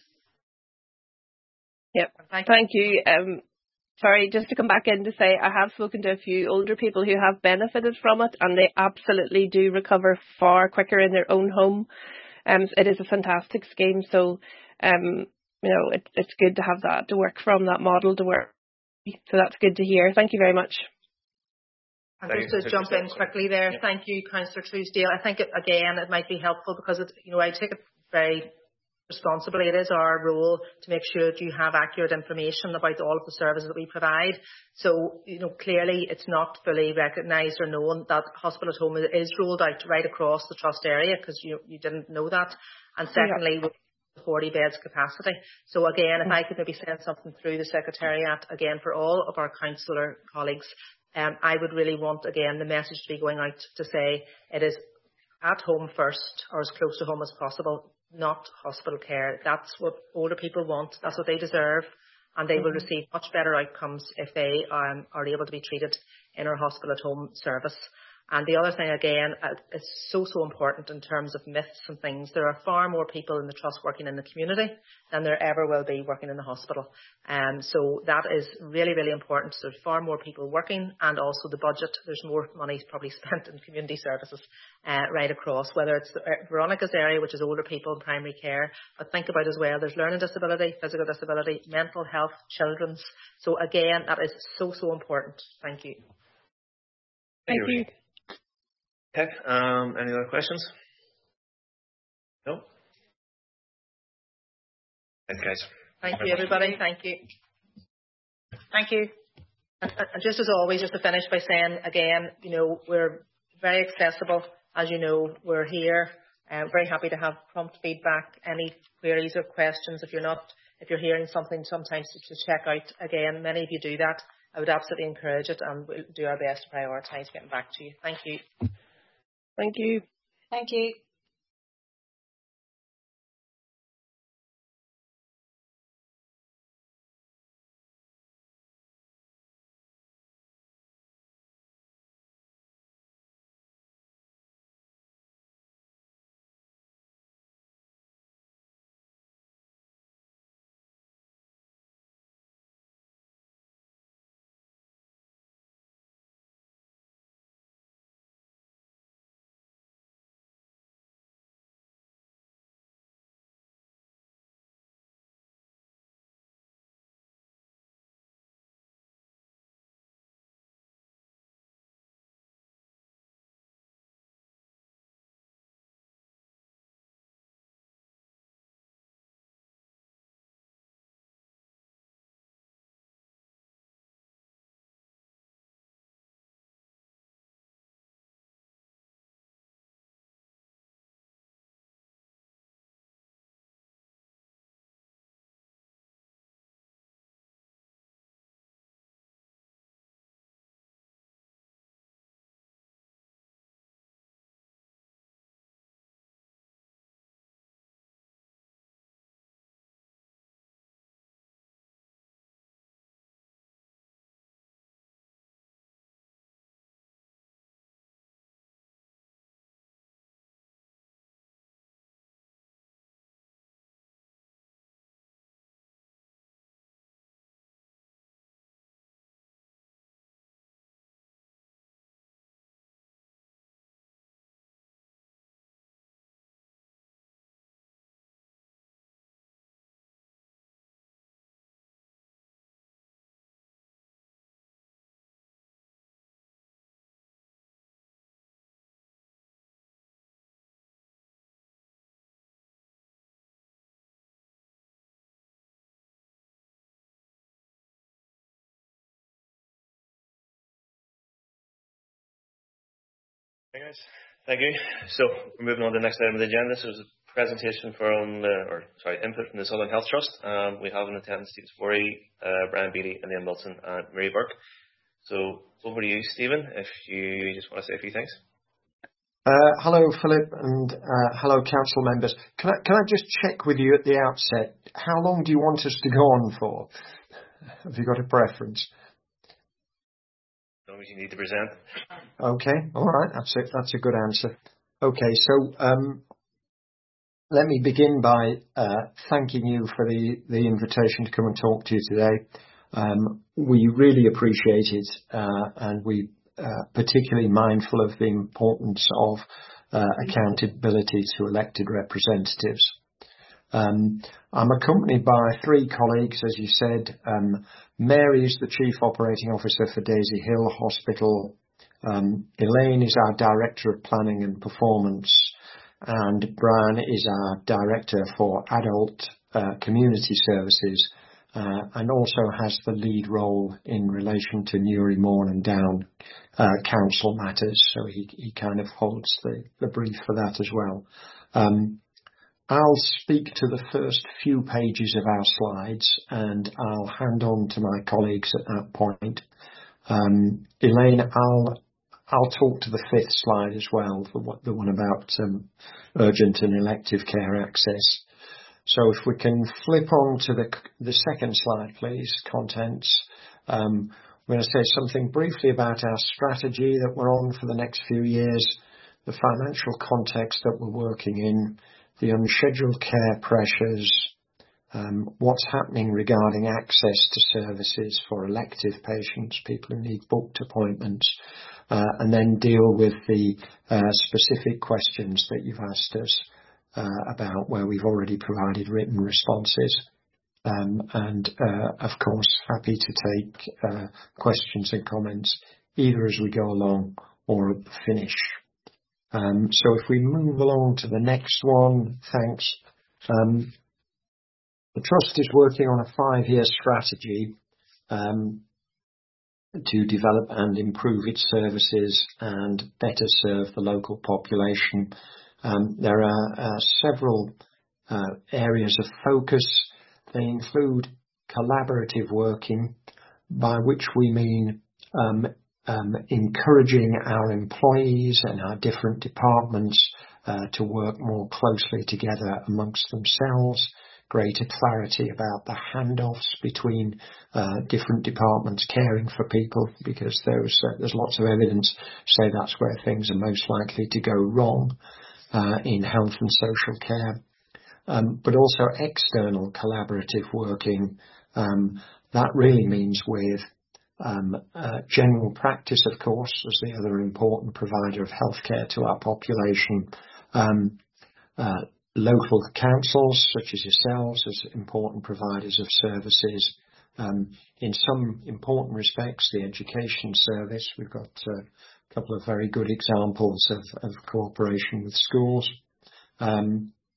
Yep, thank you. Um, sorry, just to come back in to say I have spoken to a few older people who have benefited from it, and they absolutely do recover far quicker in their own home. Um, it is a fantastic scheme, so um, you know it, it's good to have that to work from, that model to work. So that's good to hear. Thank you very much. And just to jump in quickly there, yeah. Thank you, Councillor Truesdale. I think, it, again, it might be helpful because, it, you know, I take it very responsibly. It is our role to make sure that you have accurate information about all of the services that we provide. So, you know, clearly it's not fully recognised or known that hospital at home is rolled out right across the trust area, because you, you didn't know that. And secondly, yeah. forty beds capacity. So again, if I could maybe send something through the Secretariat, again, for all of our councillor colleagues, um, I would really want, again, the message to be going out to say it is at home first, or as close to home as possible, not hospital care. That's what older people want. That's what they deserve. And they mm-hmm. will receive much better outcomes if they um, are able to be treated in our hospital at home service. And the other thing, again, uh, is so, so important in terms of myths and things. There are far more people in the trust working in the community than there ever will be working in the hospital. Um, so that is really, really important. So there's far more people working, and also the budget. There's more money probably spent in community services uh, right across, whether it's Veronica's area, which is older people in primary care. But think about as well, there's learning disability, physical disability, mental health, children's. So again, that is so, so important. Thank you. Thank you. Okay, um, any other questions? No? Thanks, guys. Thank you, everybody. Thank you. Thank you. And, and just as always, just to finish by saying, again, you know, we're very accessible. As you know, we're here. Uh, very happy to have prompt feedback, any queries or questions. If you're not, if you're hearing something sometimes to, to check out, again, many of you do that. I would absolutely encourage it, and we'll do our best to prioritise getting back to you. Thank you. Thank you. Thank you. Hey guys, thank you. So we're moving on to the next item of the agenda. So there's a presentation from, uh, or sorry, input from the Southern Health Trust. Um, we have in attendance Steve Sporey, uh, Brian Beattie, and Ian Wilson, and Mary Burke. So over to you, Stephen, if you just want to say a few things. Uh, hello, Philip, and uh, hello, council members. Can I, can I just check with you at the outset, how long do you want us to go on for? Have you got a preference? As long as you need to present. Okay, all right, that's a, that's a good answer. Okay, so um, let me begin by uh, thanking you for the, the invitation to come and talk to you today. Um, we really appreciate it, uh, and we uh, particularly mindful of the importance of uh, accountability to elected representatives. Um, I'm accompanied by three colleagues, as you said. Um, Mary is the Chief Operating Officer for Daisy Hill Hospital. Um, Elaine is our Director of Planning and Performance. and Brian is our Director for Adult uh, Community Services, uh, and also has the lead role in relation to Newry, Mourne and Down uh, council matters, so he, he kind of holds the, the brief for that as well. Um, I'll speak to the first few pages of our slides, and I'll hand on to my colleagues at that point. Um, Elaine, I'll I'll talk to the fifth slide as well, the one, the one about um, urgent and elective care access. So if we can flip on to the the second slide, please, contents. Um, I'm going to say something briefly about our strategy that we're on for the next few years, the financial context that we're working in, the unscheduled care pressures, um, what's happening regarding access to services for elective patients, people who need booked appointments, uh, and then deal with the uh, specific questions that you've asked us uh, about, where we've already provided written responses. Um, and, uh, of course, happy to take uh, questions and comments either as we go along or at the finish. Um, so if we move along to the next one, thanks. Um, the Trust is working on a five-year strategy um, to develop and improve its services and better serve the local population. Um, there are uh, several uh, areas of focus. They include collaborative working, by which we mean um, Um, encouraging our employees and our different departments uh, to work more closely together amongst themselves, greater clarity about the handoffs between uh, different departments caring for people, because there's, uh, there's lots of evidence say that's where things are most likely to go wrong uh, in health and social care. Um, but also external collaborative working. Um, that really means with Um, uh, general practice, of course, as the other important provider of healthcare to our population, um, uh, local councils such as yourselves as important providers of services. Um, in some important respects, the education service, we've got uh, a couple of very good examples of, of cooperation with schools. Um,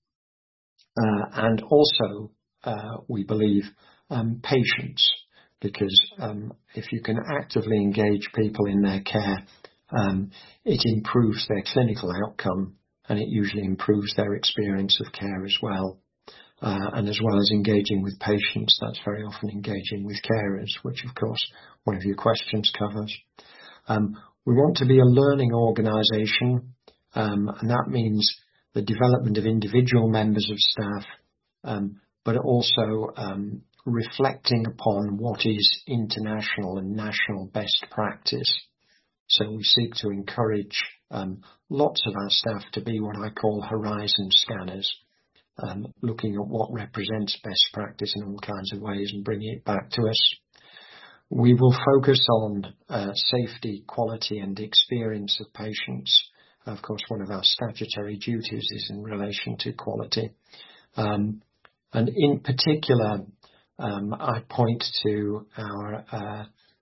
uh, and also, uh, we believe, um, patients. Because um, if you can actively engage people in their care, um, it improves their clinical outcome, and it usually improves their experience of care as well. Uh, and as well as engaging with patients, that's very often engaging with carers, which of course one of your questions covers. Um, we want to be a learning organisation, um, and that means the development of individual members of staff, um, but also um, reflecting upon what is international and national best practice. So we seek to encourage um, lots of our staff to be what I call horizon scanners, um, looking at what represents best practice in all kinds of ways and bringing it back to us. We will focus on uh, safety, quality and experience of patients. Of course, one of our statutory duties is in relation to quality. Um, and in particular, Um, I point to our uh,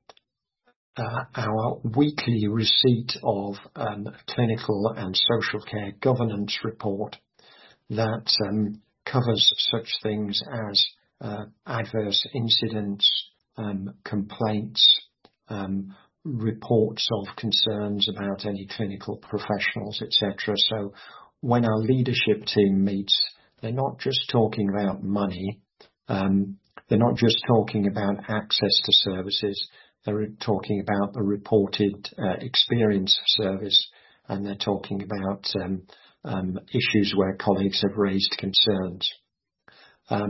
uh, our weekly receipt of um, clinical and social care governance report that um, covers such things as uh, adverse incidents, um, complaints, um, reports of concerns about any clinical professionals, et cetera. So when our leadership team meets, they're not just talking about money. Um, They're not just talking about access to services, they're talking about the reported uh, experience of service, and they're talking about um, um, issues where colleagues have raised concerns. Um,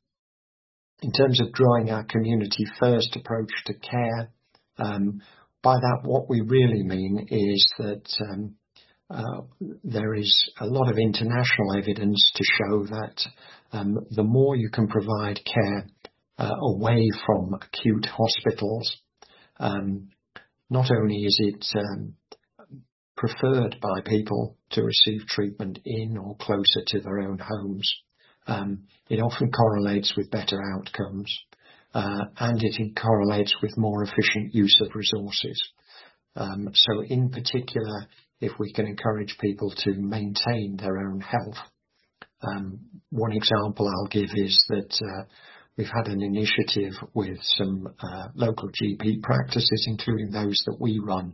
in terms of drawing our community first approach to care, um, by that what we really mean is that um, uh, there is a lot of international evidence to show that um, the more you can provide care Uh, away from acute hospitals, um, not only is it um, preferred by people to receive treatment in or closer to their own homes, um, it often correlates with better outcomes, uh, and it correlates with more efficient use of resources. Um, so in particular, if we can encourage people to maintain their own health. Um, one example I'll give is that uh, we've had an initiative with some uh, local G P practices, including those that we run,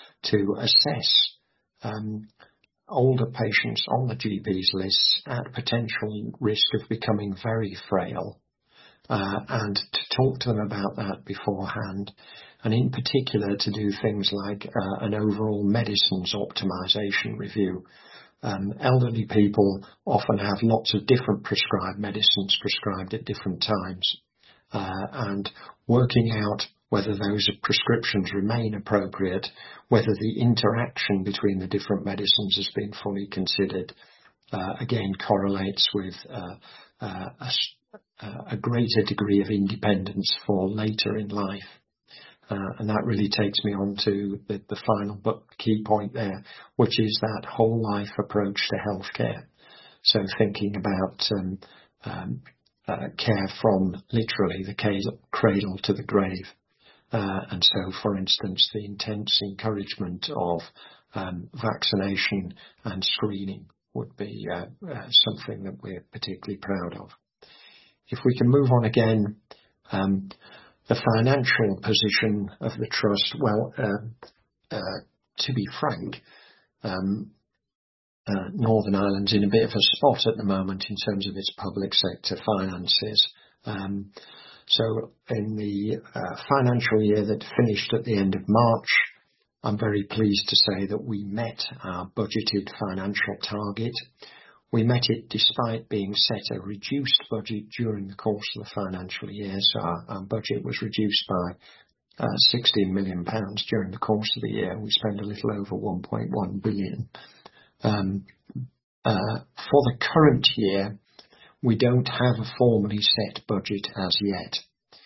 to assess um, older patients on the G P's lists at potential risk of becoming very frail, uh, and to talk to them about that beforehand, and in particular to do things like uh, an overall medicines optimization review. Um, elderly people often have lots of different prescribed medicines prescribed at different times, uh, and working out whether those prescriptions remain appropriate, whether the interaction between the different medicines has been fully considered, uh, again correlates with uh, uh, a, a greater degree of independence for later in life. Uh, and that really takes me on to the, the final but key point there, which is that whole life approach to healthcare. So thinking about um, um, uh, care from literally the cradle to the grave. Uh, and so, for instance, the intense encouragement of um, vaccination and screening would be uh, uh, something that we're particularly proud of. If we can move on again, um, the financial position of the trust, well, uh, uh, to be frank, um, uh, Northern Ireland's in a bit of a spot at the moment in terms of its public sector finances. Um, so in the uh, financial year that finished at the end of March, I'm very pleased to say that we met our budgeted financial target. We met it despite being set a reduced budget during the course of the financial year. So our, our budget was reduced by uh, sixteen million pounds during the course of the year. We spent a little over one point one billion. Um, uh, for the current year, we don't have a formally set budget as yet.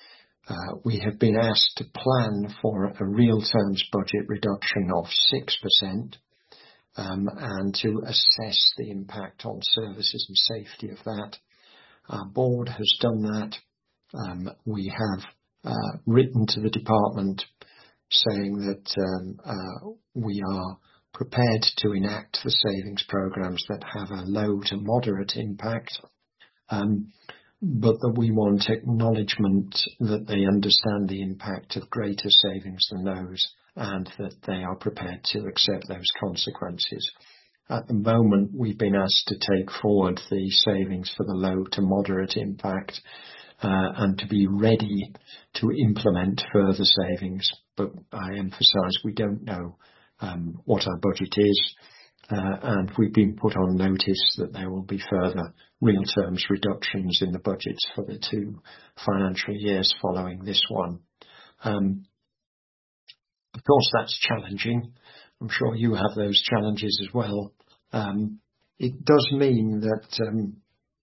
Uh, we have been asked to plan for a real terms budget reduction of six percent. Um, and to assess the impact on services and safety of that. Our board has done that. Um, we have uh, written to the department saying that um, uh, we are prepared to enact the savings programs that have a low to moderate impact, um, but that we want acknowledgement that they understand the impact of greater savings than those, and that they are prepared to accept those consequences. At the moment, we've been asked to take forward the savings for the low to moderate impact uh, and to be ready to implement further savings. But I emphasise we don't know um, what our budget is, uh, and we've been put on notice that there will be further real terms reductions in the budgets for the two financial years following this one. Um, Of course, that's challenging. I'm sure you have those challenges as well. Um, it does mean that um,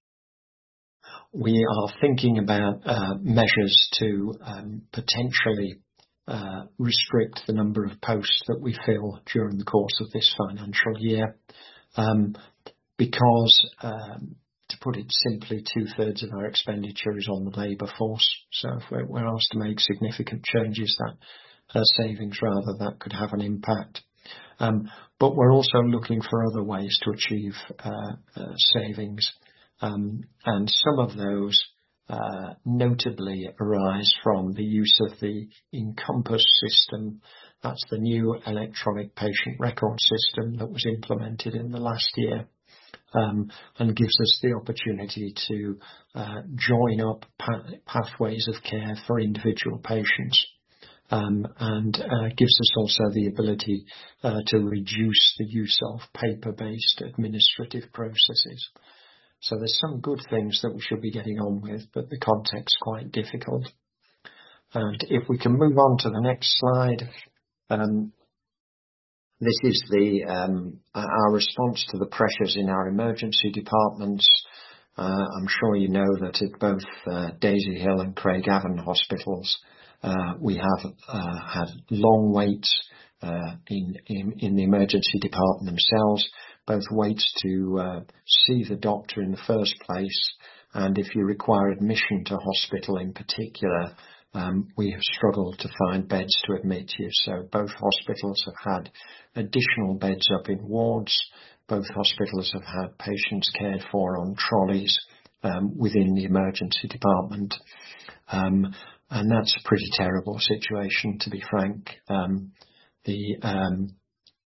we are thinking about uh, measures to um, potentially uh, restrict the number of posts that we fill during the course of this financial year, um, because, um, to put it simply, two-thirds of our expenditure is on the labour force. So if we're, we're asked to make significant changes, that Uh, savings rather that could have an impact. Um, but we're also looking for other ways to achieve uh, uh, savings, um, and some of those uh, notably arise from the use of the Encompass system. That's the new electronic patient record system that was implemented in the last year, um, and gives us the opportunity to uh, join up pa- pathways of care for individual patients. Um, and uh, gives us also the ability uh, to reduce the use of paper-based administrative processes. So there's some good things that we should be getting on with, but the context's quite difficult. And if we can move on to the next slide, um, this is the um, our response to the pressures in our emergency departments. Uh, I'm sure you know that at both uh, Daisy-Hill and Craigavon hospitals, Uh, we have uh, had long waits uh, in, in in the emergency department themselves, both waits to uh, see the doctor in the first place, and if you require admission to hospital in particular, um, we have struggled to find beds to admit you. So both hospitals have had additional beds up in wards. Both hospitals have had patients cared for on trolleys um, within the emergency department. Um, and that's a pretty terrible situation, to be frank. Um, the um,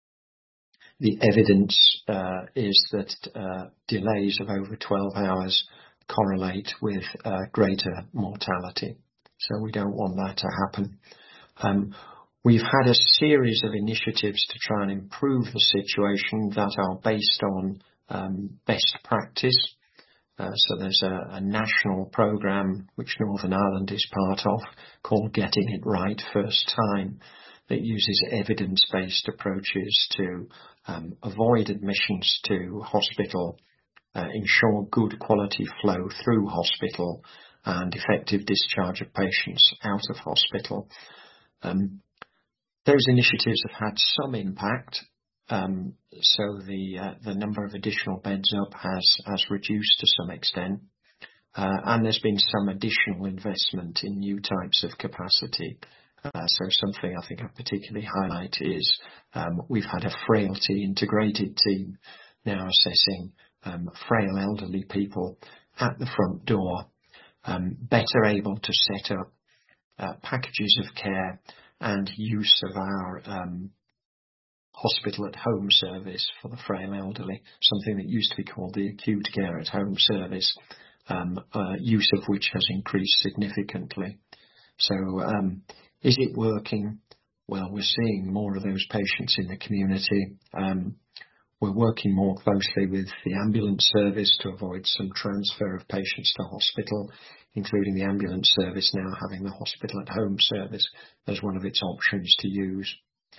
the evidence uh, is that uh, delays of over twelve hours correlate with uh, greater mortality. So we don't want that to happen. Um, we've had a series of initiatives to try and improve the situation that are based on um, best practice. Uh, so there's a, a national programme which Northern Ireland is part of called Getting It Right First Time, that uses evidence-based approaches to um, avoid admissions to hospital, uh, ensure good quality flow through hospital, and effective discharge of patients out of hospital. Um, those initiatives have had some impact. Um, so the uh, the number of additional beds up has has reduced to some extent, uh, and there's been some additional investment in new types of capacity. Uh, so something I think I particularly highlight is um, we've had a frailty integrated team now assessing um, frail elderly people at the front door, um, better able to set up uh, packages of care and use of our um, hospital at home service for the frail elderly, something that used to be called the acute care at home service, um, uh, use of which has increased significantly. So um, is it working? Well, we're seeing more of those patients in the community. Um, we're working more closely with the ambulance service to avoid some transfer of patients to hospital, including the ambulance service now having the hospital at home service as one of its options to use.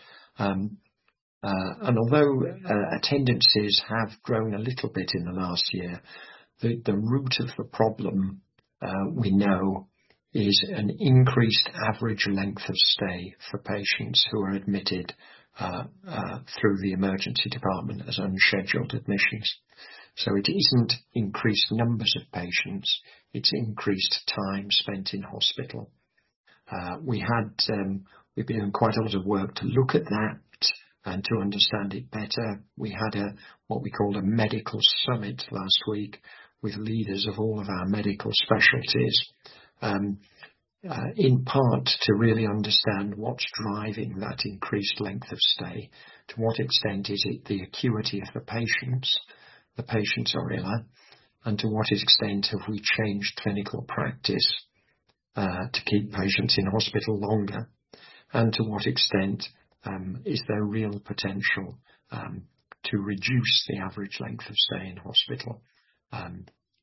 Um, uh, and although uh, attendances have grown a little bit in the last year, the, the root of the problem uh, we know is an increased average length of stay for patients who are admitted uh, uh, through the emergency department as unscheduled admissions. So it isn't increased numbers of patients, it's increased time spent in hospital. Uh, we had, um, we've been doing quite a lot of work to look at that and to understand it better. We had a what we called a medical summit last week with leaders of all of our medical specialties. Um, uh, in part to really understand what's driving that increased length of stay. To what extent is it the acuity of the patients, the patients are iller, and to what extent have we changed clinical practice uh, to keep patients in hospital longer, and to what extent um, is there real potential um, to reduce the average length of stay in hospital. Um,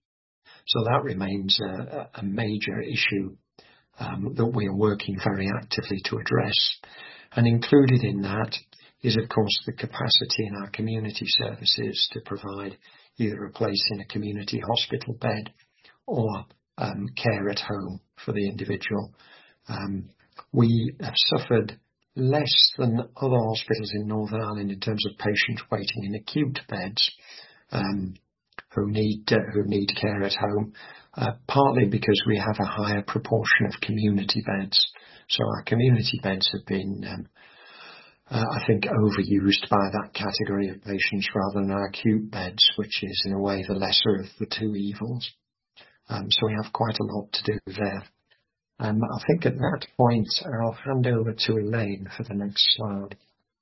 So that remains a, a major issue um, that we are working very actively to address. And included in that is, of course, the capacity in our community services to provide either a place in a community hospital bed or um, care at home for the individual. Um, we have suffered less than other hospitals in Northern Ireland in terms of patients waiting in acute beds. Um, who need uh, who need care at home, uh, partly because we have a higher proportion of community beds. So our community beds have been, um, uh, I think, overused by that category of patients rather than our acute beds, which is in a way the lesser of the two evils. Um, so we have quite a lot to do there. Um, I think at that point I'll hand over to Elaine for the next slide.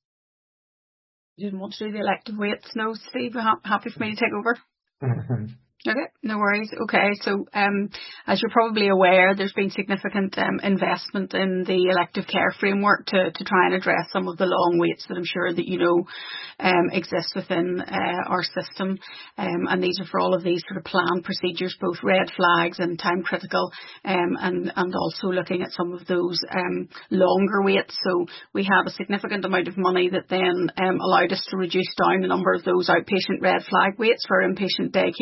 You didn't want to do the elective weights, no, Steve? Happy for me to take over? Mm-hmm. Okay, no worries. Okay, so um, as you're probably aware, there's been significant um, investment in the elective care framework to, to try and address some of the long waits that I'm sure that you know um, exist within uh, our system. Um, and these are for all of these sort of planned procedures, both red flags and time critical, um, and, and also looking at some of those um, longer waits. So we have a significant amount of money that then um, allowed us to reduce down the number of those outpatient red flag waits for inpatient day cases.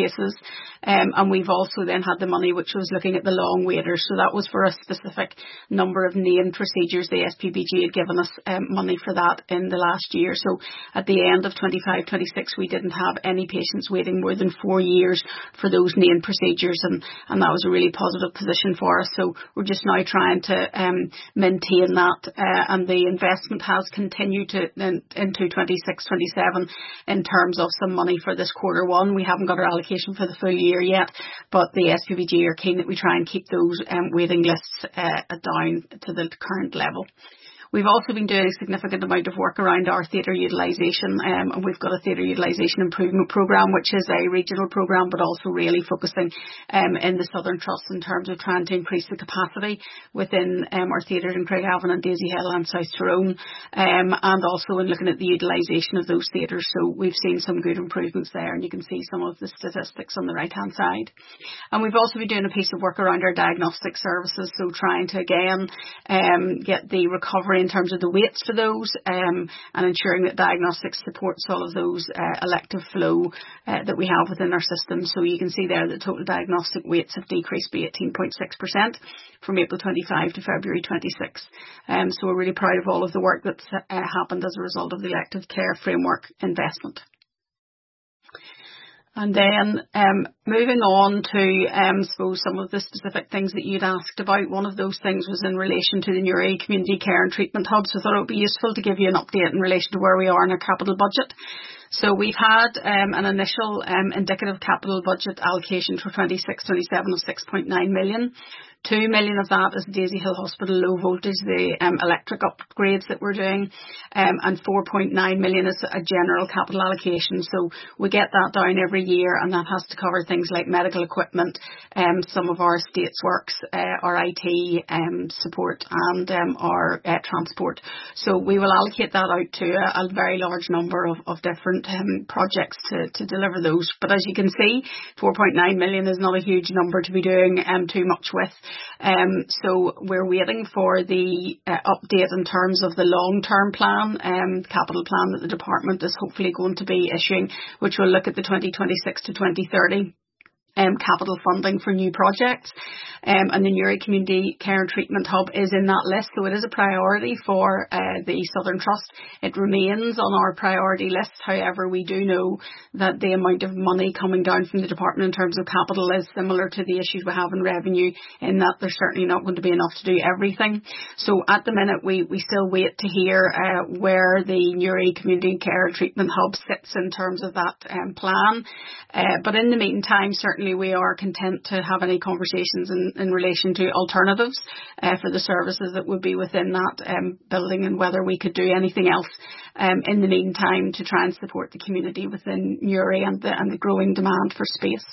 Um, and we've also then had the money which was looking at the long waiters. So that was for a specific number of named procedures. The S P B G had given us um, money for that in the last year. So at the end of twenty-five twenty-six, we didn't have any patients waiting more than four years for those named procedures, and, and that was a really positive position for us. So we're just now trying to um, maintain that, uh, and the investment has continued to in, into twenty-six twenty-seven in terms of some money for this quarter one. We haven't got our allocation for the full year yet, but the S P B G are keen that we try and keep those um, waiting lists uh, down to the current level. We've also been doing a significant amount of work around our theatre utilisation, um, and we've got a theatre utilisation improvement programme, which is a regional programme, but also really focusing um, in the Southern Trust in terms of trying to increase the capacity within um, our theatres in Craigavon and Daisy-Hill and South Tyrone, um, and also in looking at the utilisation of those theatres. So we've seen some good improvements there, and you can see some of the statistics on the right-hand side. And we've also been doing a piece of work around our diagnostic services, so trying to again um, get the recovery in terms of the weights for those, um, and ensuring that diagnostics supports all of those uh, elective flow uh, that we have within our system. So you can see there that total diagnostic weights have decreased by eighteen point six percent from April twenty-five to February twenty-six. Um, so we're really proud of all of the work that's uh, happened as a result of the elective care framework investment. And then um, moving on to, um, suppose, some of the specific things that you'd asked about. One of those things was in relation to the Newry Community Care and Treatment Hub. So I thought it would be useful to give you an update in relation to where we are in our capital budget. So we've had um, an initial um, indicative capital budget allocation for twenty-six twenty-seven of six point nine million. Two million of that is Daisy-Hill Hospital low voltage, the um, electric upgrades that we're doing, um, and four point nine million is a general capital allocation. So we get that down every year, and that has to cover things like medical equipment, um, some of our estates works, uh, our I T um, support, and um, our uh, transport. So we will allocate that out to a, a very large number of, of different um, projects to, to deliver those. But as you can see, four point nine million is not a huge number to be doing um, too much with. Um, so we're waiting for the uh, update in terms of the long-term plan, um, capital plan that the department is hopefully going to be issuing, which will look at the twenty twenty-six to twenty thirty. Um, capital funding for new projects, um, and the Newry Community Care and Treatment Hub is in that list, so it is a priority for uh, the Southern Trust. It remains on our priority list. However, we do know that the amount of money coming down from the department in terms of capital is similar to the issues we have in revenue, in that there's certainly not going to be enough to do everything. So at the minute we, we still wait to hear uh, where the Newry Community Care and Treatment Hub sits in terms of that um, plan, uh, but in the meantime certainly we are content to have any conversations in, in relation to alternatives uh, for the services that would be within that um, building, and whether we could do anything else um, in the meantime to try and support the community within Newry and the, and the growing demand for space.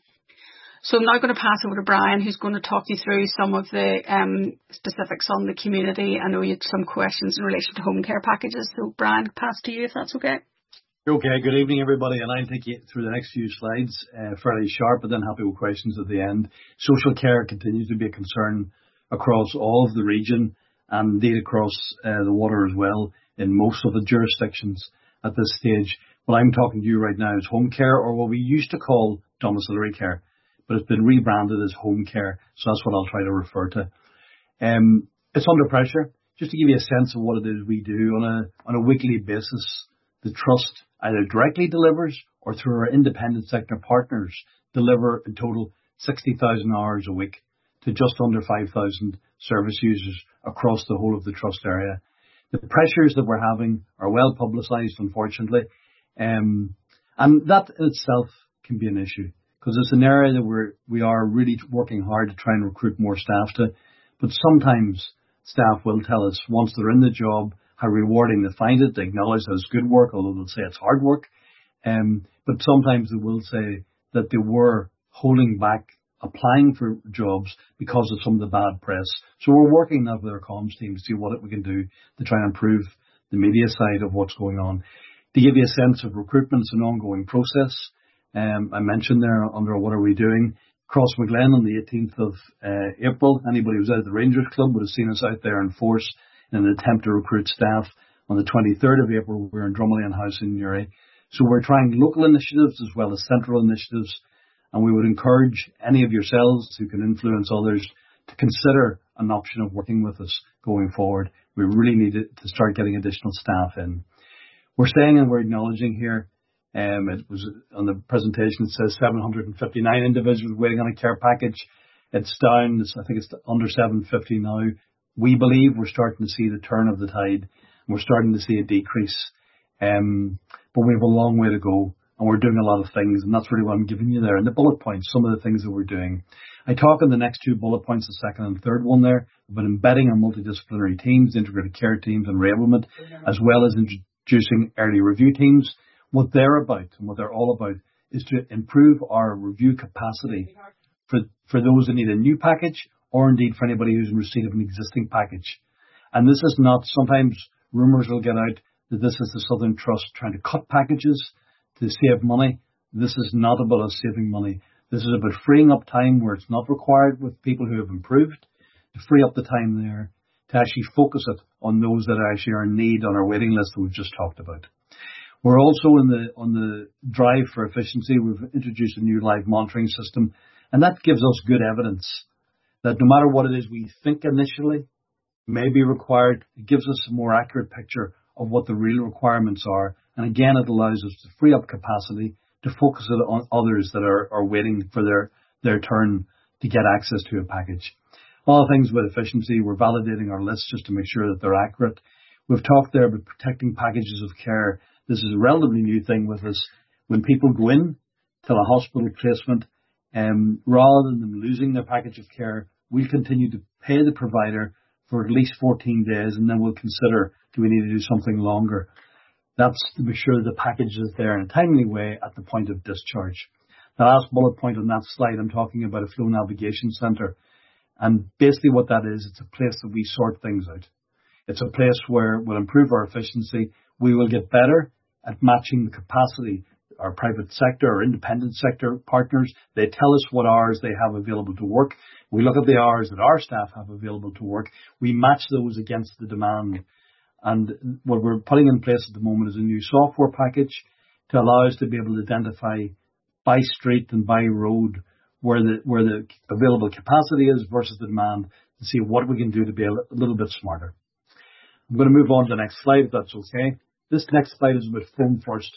So I'm now going to pass over to Brian, who's going to talk you through some of the um, specifics on the community. I know you had some questions in relation to home care packages, so Brian, pass to you if that's okay. Okay, good evening everybody, and I'll take you through the next few slides uh, fairly sharp, but then happy with questions at the end. Social care continues to be a concern across all of the region, and indeed across uh, the water as well in most of the jurisdictions at this stage. What I'm talking to you right now is home care, or what we used to call domiciliary care, but it's been rebranded as home care, so that's what I'll try to refer to. Um, it's under pressure. Just to give you a sense of what it is we do on a on a weekly basis, the Trust either directly delivers or through our independent sector partners deliver in total sixty thousand hours a week to just under five thousand service users across the whole of the Trust area. The pressures that we're having are well publicised, unfortunately, um, and that in itself can be an issue, because it's an area that we're, we are really working hard to try and recruit more staff to, but sometimes staff will tell us once they're in the job how rewarding they find it. They acknowledge that it's good work, although they'll say it's hard work. Um, but sometimes they will say that they were holding back applying for jobs because of some of the bad press. So we're working now with our comms team to see what we can do to try and improve the media side of what's going on. To give you a sense of recruitment, it's an ongoing process. Um, I mentioned there under What Are We Doing? Crossmaglen on the eighteenth of uh, April. Anybody who's out at the Rangers Club would have seen us out there in force in an attempt to recruit staff. On the twenty-third of April, we're in Drumlane House in Newry. So we're trying local initiatives as well as central initiatives. And we would encourage any of yourselves who can influence others to consider an option of working with us going forward. We really need to start getting additional staff in. We're saying and we're acknowledging here, um, it was on the presentation, it says seven hundred fifty-nine individuals waiting on a care package. It's down, I think it's under seven hundred fifty now. We believe we're starting to see the turn of the tide, and we're starting to see a decrease. Um, but we have a long way to go, and we're doing a lot of things, and that's really what I'm giving you there. And the bullet points, some of the things that we're doing. I talk in the next two bullet points, the second and third one there, about embedding our multidisciplinary teams, integrated care teams and enablement, as well as introducing early review teams. What they're about and what they're all about is to improve our review capacity for, for those that need a new package, or indeed for anybody who's in receipt of an existing package. And this is not, sometimes rumours will get out that this is the Southern Trust trying to cut packages to save money. This is not about us saving money. This is about freeing up time where it's not required with people who have improved, to free up the time there to actually focus it on those that actually are in need on our waiting list that we've just talked about. We're also in the on the drive for efficiency. We've introduced a new live monitoring system, and that gives us good evidence that no matter what it is we think initially may be required, it gives us a more accurate picture of what the real requirements are. And again, it allows us to free up capacity to focus it on others that are, are waiting for their, their turn to get access to a package. All things with efficiency, we're validating our lists just to make sure that they're accurate. We've talked there about protecting packages of care. This is a relatively new thing with us. When people go in to a hospital placement, um, rather than them losing their package of care, we'll continue to pay the provider for at least fourteen days, and then we'll consider, do we need to do something longer? That's to be sure the package is there in a timely way at the point of discharge. The last bullet point on that slide, I'm talking about a flow navigation centre. And basically what that is, it's a place that we sort things out. It's a place where we'll improve our efficiency. We will get better at matching the capacity. Our private sector or independent sector partners, they tell us what hours they have available to work. We look at the hours that our staff have available to work. We match those against the demand. And what we're putting in place at the moment is a new software package to allow us to be able to identify by street and by road where the where the available capacity is versus the demand, to see what we can do to be a little bit smarter. I'm going to move on to the next slide, if that's okay. This next slide is about phone first.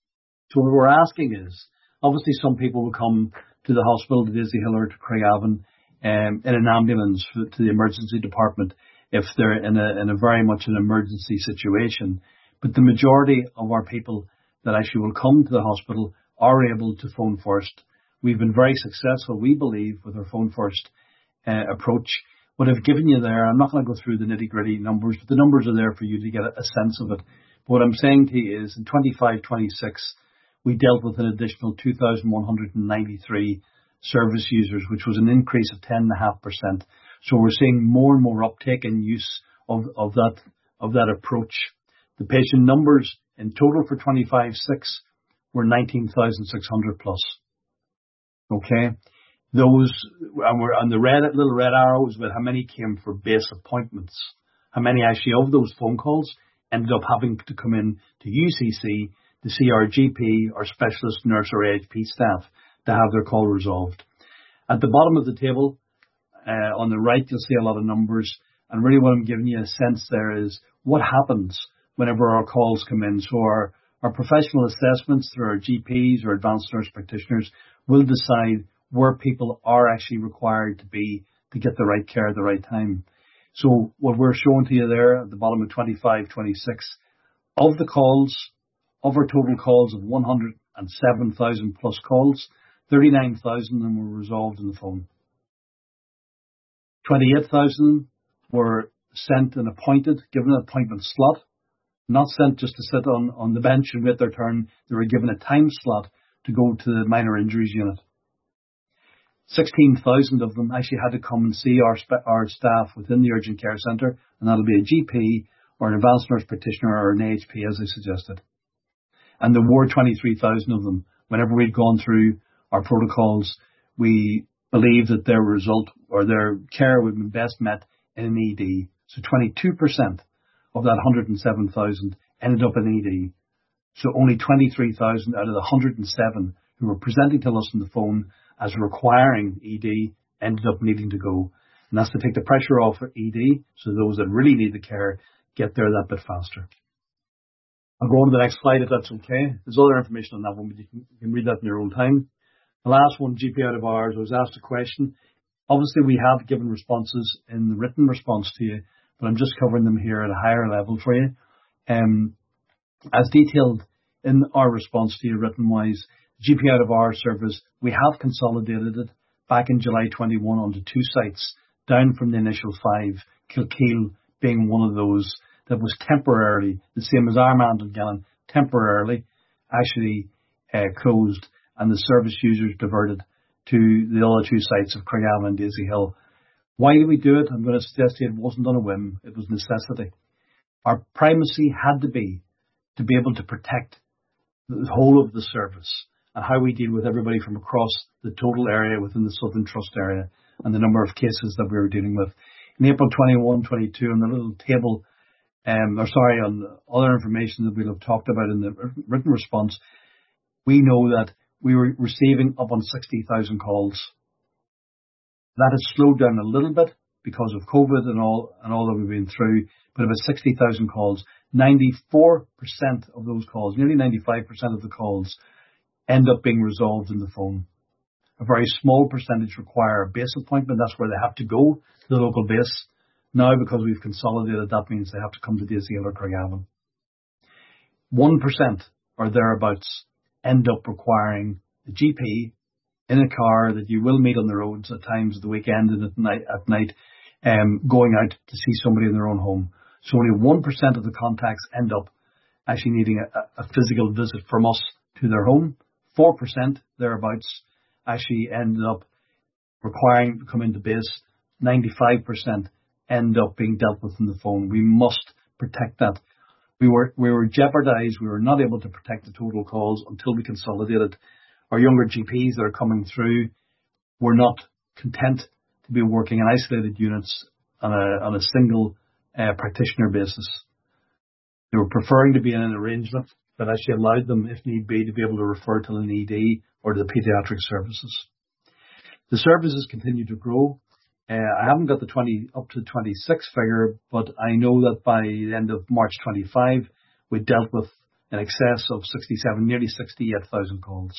So what we're asking is, obviously some people will come to the hospital, to Daisy-Hill or to Craigavon, um, in an ambulance to the emergency department if they're in a, in a very much an emergency situation. But the majority of our people that actually will come to the hospital are able to phone first. We've been very successful, we believe, with our phone first uh, approach. What I've given you there, I'm not going to go through the nitty gritty numbers, but the numbers are there for you to get a, a sense of it. But what I'm saying to you is in twenty-five twenty-six, we dealt with an additional two thousand one hundred ninety-three service users, which was an increase of ten point five percent. So we're seeing more and more uptake and use of, of that of that approach. The patient numbers in total for twenty-five six were nineteen thousand six hundred plus. Okay, those and we're on the red little red arrows with how many came for base appointments. How many actually of those phone calls ended up having to come in to U C C to see our G P, our specialist nurse or A H P staff to have their call resolved. At the bottom of the table, uh, on the right, you'll see a lot of numbers. And really what I'm giving you a sense there is what happens whenever our calls come in. So our, our professional assessments through our G Ps or advanced nurse practitioners will decide where people are actually required to be to get the right care at the right time. So what we're showing to you there at the bottom of twenty-five twenty-six, of the calls, of our total calls of one hundred seven thousand plus calls, thirty-nine thousand of them were resolved on the phone. twenty-eight thousand were sent and appointed, given an appointment slot, not sent just to sit on, on the bench and wait their turn. They were given a time slot to go to the minor injuries unit. sixteen thousand of them actually had to come and see our, spe- our staff within the urgent care centre, and that'll be a G P or an advanced nurse practitioner or an A H P, as I suggested. And there were twenty-three thousand of them. Whenever we'd gone through our protocols, we believed that their result or their care would be best met in an E D. So twenty-two percent of that one hundred seven thousand ended up in E D. So only twenty-three thousand out of the one hundred seven who were presenting to us on the phone as requiring E D ended up needing to go. And that's to take the pressure off for E D, so those that really need the care get there that bit faster. I'll go on to the next slide if that's okay. There's other information on that one, but you can, you can read that in your own time. The last one, G P out of hours, I was asked a question. Obviously, we have given responses in the written response to you, but I'm just covering them here at a higher level for you. Um, as detailed in our response to you written-wise, G P out of hours service, we have consolidated it back in July twenty-one onto two sites, down from the initial five, Kilkeel being one of those that was temporarily, the same as Armagh and Gannon, temporarily actually uh, closed, and the service users diverted to the other two sites of Craigavon and Daisy-Hill. Why did we do it? I'm going to suggest to you it wasn't on a whim, it was necessity. Our primacy had to be to be able to protect the whole of the service and how we deal with everybody from across the total area within the Southern Trust area and the number of cases that we were dealing with. In April twenty-one, twenty-two, on the little table, um, or sorry, on other information that we'll have talked about in the written response, we know that we were receiving up on sixty thousand calls. That has slowed down a little bit because of COVID and all and all that we've been through, but about sixty thousand calls. ninety-four percent of those calls, nearly ninety-five percent of the calls, end up being resolved in the phone. A very small percentage require a base appointment. That's where they have to go to the local base. Now, because we've consolidated, that means they have to come to Daisy-Hill or Craigavon. one percent or thereabouts end up requiring a G P in a car that you will meet on the roads at times of the weekend and at night, at night um, going out to see somebody in their own home. So only one percent of the contacts end up actually needing a, a physical visit from us to their home. four percent thereabouts actually ended up requiring to come into base. ninety-five percent end up being dealt with on the phone. We must protect that. We were we were jeopardized. We were not able to protect the total calls until we consolidated. Our younger G Ps that are coming through were not content to be working in isolated units on a on a single uh, practitioner basis. They were preferring to be in an arrangement that actually allowed them, if need be, to be able to refer to an E D or to the paediatric services. The services continue to grow. Uh, I haven't got the twenty up to twenty-six figure, but I know that by the end of March twenty-five, we dealt with in excess of sixty-seven, nearly sixty-eight thousand calls.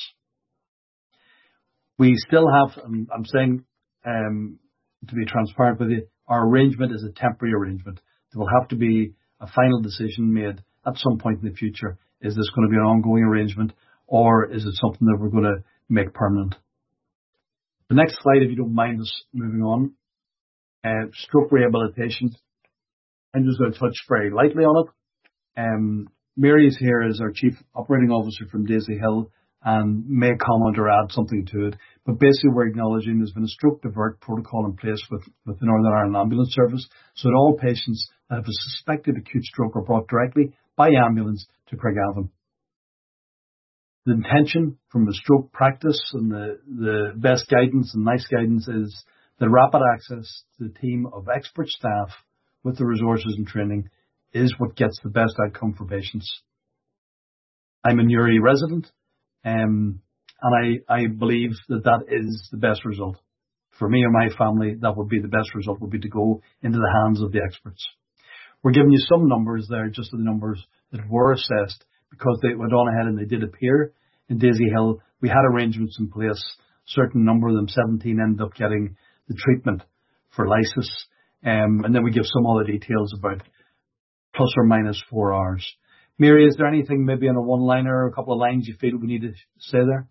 We still have, I'm, I'm saying, um, to be transparent with you, our arrangement is a temporary arrangement. There will have to be a final decision made at some point in the future. Is this going to be an ongoing arrangement, or is it something that we're going to make permanent? The next slide, if you don't mind us moving on. Uh, stroke rehabilitation. I'm just going to touch very lightly on it. Um, Mary is here as our Chief Operating Officer from Daisy-Hill and may comment or add something to it. But basically we're acknowledging there's been a stroke divert protocol in place with, with the Northern Ireland Ambulance Service, so that all patients that have a suspected acute stroke are brought directly by ambulance to Craigavon. The intention from the stroke practice and the, the best guidance and nice guidance is that rapid access to the team of expert staff with the resources and training is what gets the best outcome for patients. I'm a Newry resident, um, and I, I believe that that is the best result. For me or my family, that would be the best result, would be to go into the hands of the experts. We're giving you some numbers there, just the numbers that were assessed, because they went on ahead and they did appear in Daisy-Hill. We had arrangements in place. A certain number of them, seventeen, ended up getting the treatment for lysis. Um, and then we give some other details about plus or minus four hours. Mary, is there anything maybe in a one-liner or a couple of lines you feel we need to say there?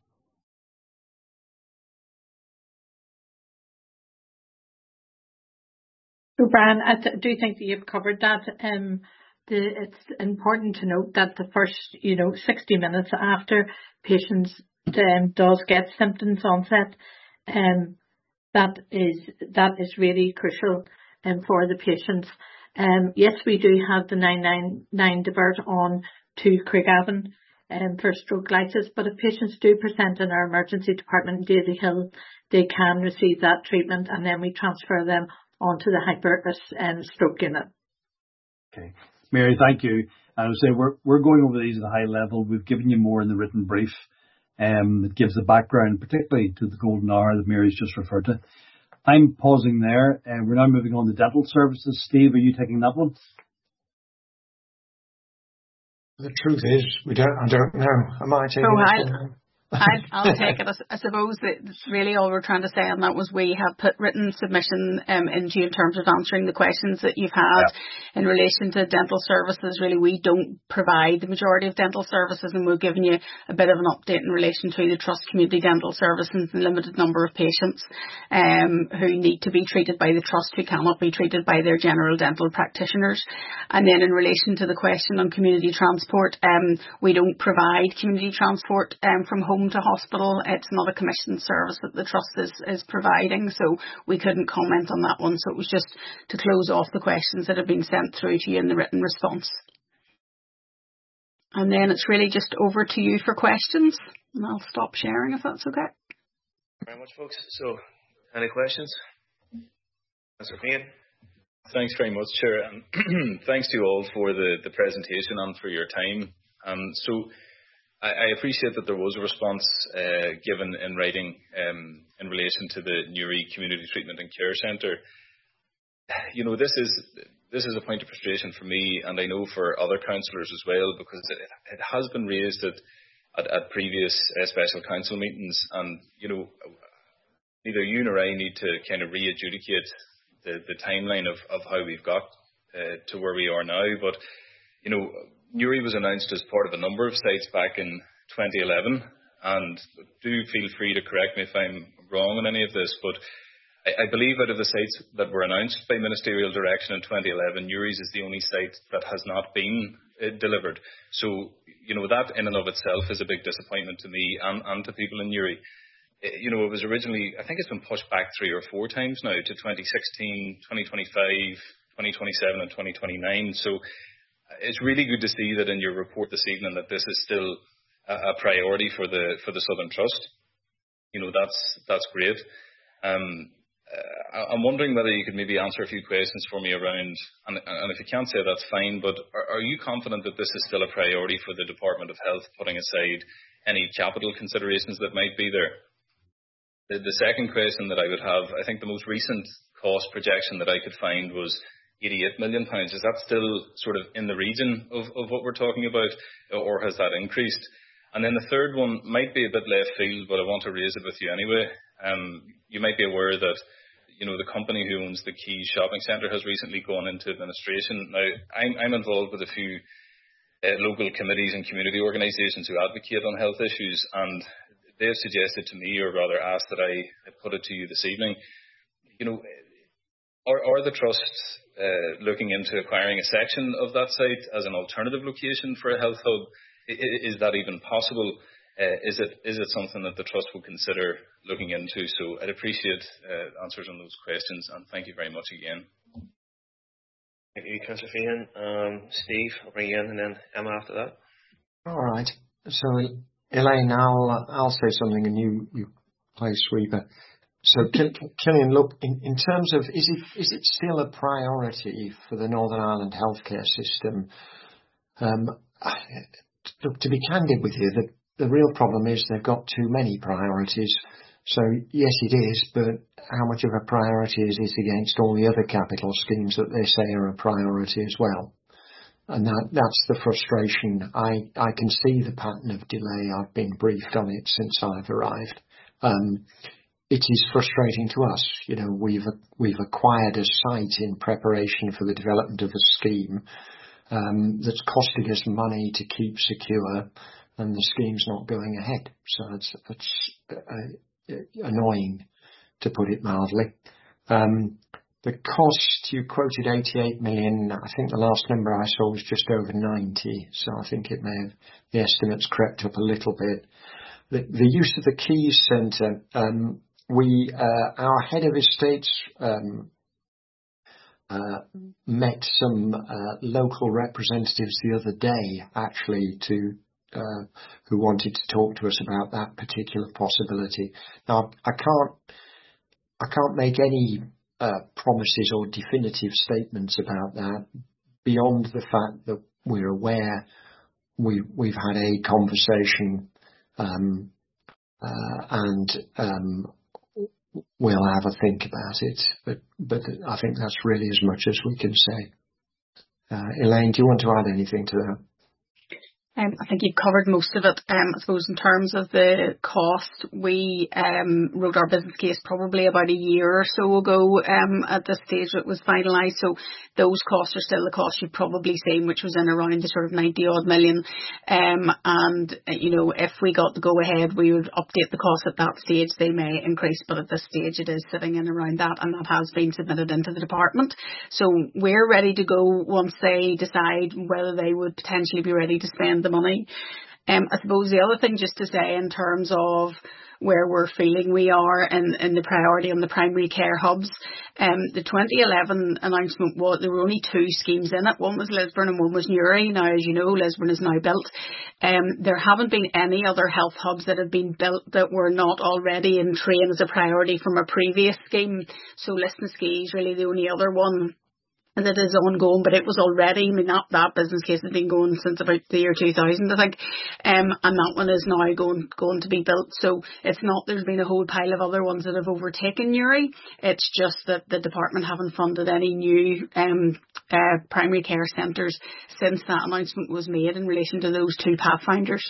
So, Brian, I th- do think that you've covered that. Um, the, it's important to note that the first, you know, sixty minutes after patients um, does get symptoms onset, um, that is that is really crucial um, for the patients. Um, yes, we do have the nine nine nine divert on to Craigavon um, for stroke lysis, but if patients do present in our emergency department in Daisy-Hill, they can receive that treatment, and then we transfer them onto the hyper um, stroke unit. Okay, Mary, thank you. And I would say we're we're going over these at a high level. We've given you more in the written brief. Um, it gives the background, particularly to the golden hour that Mary's just referred to. I'm pausing there, and we're now moving on to dental services. Steve, are you taking that one? The truth is, we don't. I don't know. Am I taking oh, this one? I, I'll take it. I suppose that's really all we're trying to say, and that was we have put written submission um, into in terms of answering the questions that you've had yeah. in relation to dental services. Really, we don't provide the majority of dental services, and we've given you a bit of an update in relation to the Trust Community Dental Services and the limited number of patients um, who need to be treated by the Trust who cannot be treated by their general dental practitioners. And then in relation to the question on community transport, um, we don't provide community transport um, from home to hospital. It's not a commissioned service that the Trust is, is providing, so we couldn't comment on that one. So it was just to close off the questions that have been sent through to you in the written response. And then it's really just over to you for questions, and I'll stop sharing if that's okay. Thank you very much, folks. So, any questions? Mister Payne. Thanks very much, Chair, and thanks to you all for the, the presentation and for your time. Um, so. I appreciate that there was a response uh, given in writing um, in relation to the Newry Community Treatment and Care Centre. You know, this is this is a point of frustration for me, and I know for other councillors as well, because it, it has been raised at at, at previous uh, special council meetings, and you know, neither you nor I need to kind of re-adjudicate the, the timeline of, of how we've got uh, to where we are now, but you know. Newry was announced as part of a number of sites back in twenty eleven, and do feel free to correct me if I'm wrong on any of this, but I, I believe out of the sites that were announced by ministerial direction in twenty eleven, Newry's is the only site that has not been uh, delivered. So, you know, that in and of itself is a big disappointment to me and, and to people in Newry. Uh, you know, it was originally, I think it's been pushed back three or four times now to twenty sixteen, twenty twenty-five, twenty twenty-seven and twenty twenty-nine. So, it's really good to see that in your report this evening that this is still a priority for the for the Southern Trust. You know, that's that's great. Um, uh, I'm wondering whether you could maybe answer a few questions for me around, and, and if you can't say that's fine, but are, are you confident that this is still a priority for the Department of Health, putting aside any capital considerations that might be there? The, the second question that I would have, I think the most recent cost projection that I could find was eighty-eight million pounds. Is that still sort of in the region of, of what we're talking about, or has that increased? And then the third one might be a bit left field, but I want to raise it with you anyway. Um, you might be aware that, you know, the company who owns the Keys Shopping Centre has recently gone into administration. Now, I'm, I'm involved with a few uh, local committees and community organisations who advocate on health issues, and they've suggested to me, or rather asked that I, I put it to you this evening, you know, are, are the trusts Uh, looking into acquiring a section of that site as an alternative location for a health hub? I, is that even possible? Uh, is it is it something that the Trust will consider looking into? So I'd appreciate uh, answers on those questions, and thank you very much again. Thank you, Councillor Feehan. Um, Steve, I'll bring you in, and then Emma after that. All right. So, Elaine, I'll, I'll say something and you, you play sweeper. So, Killian, look, in, in terms of, is it is it still a priority for the Northern Ireland healthcare system? Um, look, to be candid with you, the, the real problem is they've got too many priorities. So, yes, it is, but how much of a priority is it against all the other capital schemes that they say are a priority as well? And that, that's the frustration. I, I can see the pattern of delay. I've been briefed on it since I've arrived. Um, It is frustrating to us. You know, we've we've acquired a site in preparation for the development of a scheme um, that's costing us money to keep secure, and the scheme's not going ahead. So it's it's uh, annoying, to put it mildly. Um, the cost, you quoted eighty-eight million. I think the last number I saw was just over ninety. So I think it may have, the estimates crept up a little bit. The, the use of the Keys Centre. Um, We, uh, our head of estates um, uh, met some uh, local representatives the other day, actually, to uh, who wanted to talk to us about that particular possibility. Now, I can't, I can't make any uh, promises or definitive statements about that beyond the fact that we're aware we we've had a conversation. Um, uh, and um, we'll have a think about it. But but I think that's really as much as we can say. Uh, Elaine, do you want to add anything to that? Um, I think you've covered most of it. Um, I suppose in terms of the cost, we um, wrote our business case probably about a year or so ago. Um, at this stage it was finalised, so those costs are still the costs you've probably seen, which was in around the sort of ninety odd million. Um, and uh, you know, if we got the go ahead, we would update the costs at that stage. They may increase, but at this stage it is sitting in around that, and that has been submitted into the department. So we're ready to go once they decide whether they would potentially be ready to spend the money. Um, I suppose the other thing just to say in terms of where we're feeling we are in, in the priority on the primary care hubs, um, the twenty eleven announcement was there were only two schemes in it. One was Lisburn and one was Newry. Now, as you know, Lisburn is now built. Um, there haven't been any other health hubs that have been built that were not already in train as a priority from a previous scheme. So Lisnaskea is really the only other one that is ongoing, but it was already, I mean, that, that business case has been going since about the year two thousand, I think, um, and that one is now going going to be built. So it's not, there's been a whole pile of other ones that have overtaken Newry. It's just that the department haven't funded any new um, uh, primary care centres since that announcement was made in relation to those two pathfinders.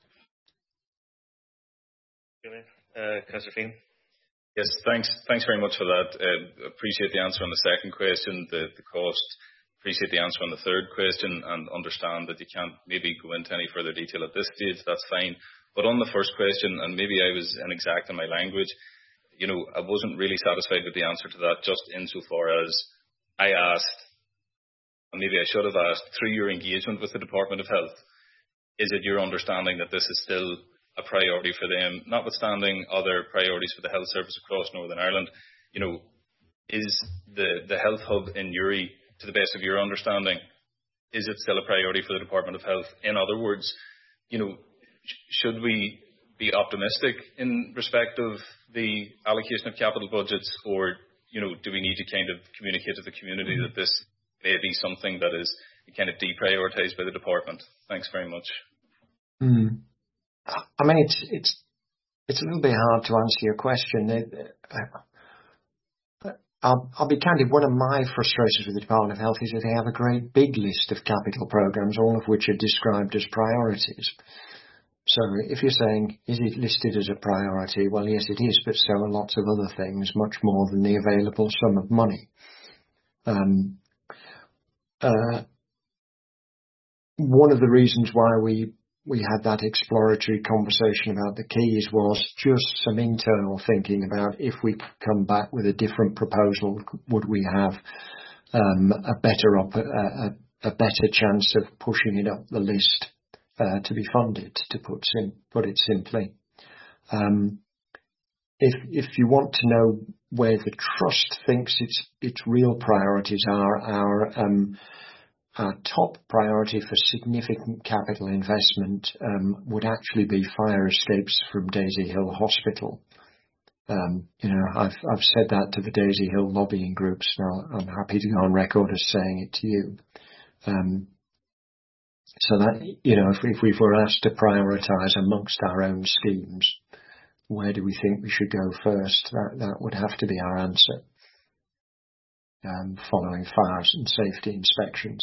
Uh, Councillor Feeney. Yes, thanks. Thanks very much for that. Uh, appreciate the answer on the second question, the, the cost. Appreciate the answer on the third question, and understand that you can't maybe go into any further detail at this stage. That's fine. But on the first question, and maybe I was inexact in my language, you know, I wasn't really satisfied with the answer to that, just insofar as I asked, and maybe I should have asked, through your engagement with the Department of Health, is it your understanding that this is still a priority for them, notwithstanding other priorities for the health service across Northern Ireland? You know, is the, the health hub in Newry, to the best of your understanding, is it still a priority for the Department of Health? In other words, you know, sh- should we be optimistic in respect of the allocation of capital budgets, or, you know, do we need to kind of communicate to the community that this may be something that is kind of deprioritised by the department? Thanks very much. Mm. I mean, it's it's it's a little bit hard to answer your question. I'll, I'll be candid. One of my frustrations with the Department of Health is that they have a great big list of capital programmes, all of which are described as priorities. So if you're saying, is it listed as a priority? Well, yes, it is, but so are lots of other things, much more than the available sum of money. Um, uh, one of the reasons why we we had that exploratory conversation about the keys was just some internal thinking about, if we come back with a different proposal, would we have um, a better op- a, a better chance of pushing it up the list uh, to be funded, to put sim- put it simply. Um, if if you want to know where the trust thinks its its real priorities are, our um, Our top priority for significant capital investment um, would actually be fire escapes from Daisy Hill Hospital. Um, you know, I've I've said that to the Daisy Hill lobbying groups. Now I'm happy to go on record as saying it to you. Um, so that, you know, if, if we were asked to prioritise amongst our own schemes, where do we think we should go first? That that would have to be our answer. Um, following fires and safety inspections.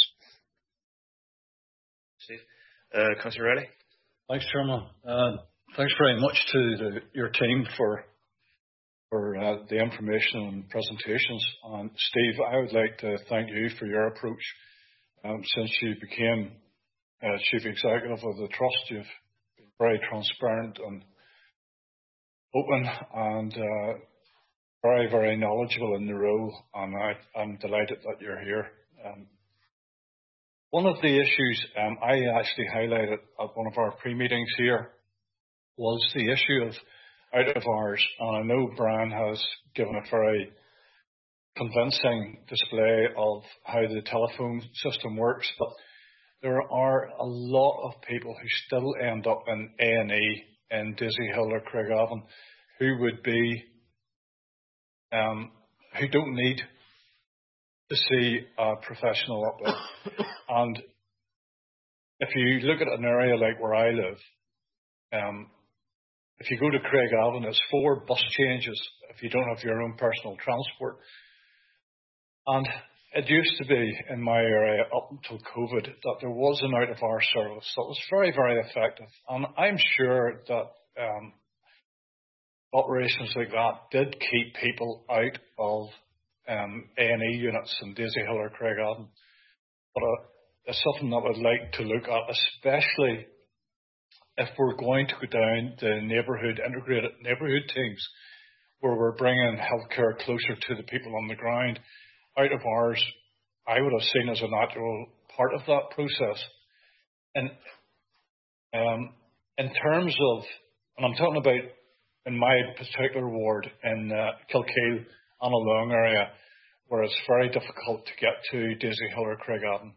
Steve. Uh, Councillor Riley. Thanks, Chairman. Uh, thanks very much to the, your team for for uh, the information and presentations. And Steve, I would like to thank you for your approach. Um, since you became uh, Chief Executive of the Trust, you've been very transparent and open, and uh, very, very knowledgeable in the role. And I, I'm delighted that you're here. Um, One of the issues um, I actually highlighted at one of our pre-meetings here was the issue of out of hours. And I know Brian has given a very convincing display of how the telephone system works, but there are a lot of people who still end up in A and E in Daisy Hill or Craigavon who would be, um, who don't need to see a professional up there. And if you look at an area like where I live, um, If you go to Craigavon, it's four bus changes if you don't have your own personal transport. And it used to be in my area up until COVID that there was an out-of-hour service that was very, very effective. And I'm sure that um, operations like that did keep people out of um, A and E units in Daisy Hill or Craigavon. But uh, it's something that I'd like to look at, especially if we're going to go down the neighbourhood, integrated neighbourhood teams, where we're bringing healthcare closer to the people on the ground. Out of hours, I would have seen as a natural part of that process. And um, in terms of, and I'm talking about in my particular ward in uh, Kilkeel, Annalong area, where it's very difficult to get to Daisy Hill or Craigavon.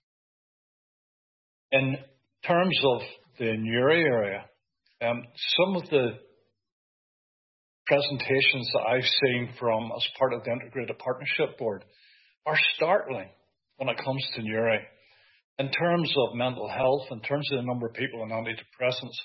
In terms of the Newry area, um, some of the presentations that I've seen from as part of the Integrated Partnership Board are startling when it comes to Newry. In terms of mental health, in terms of the number of people on antidepressants,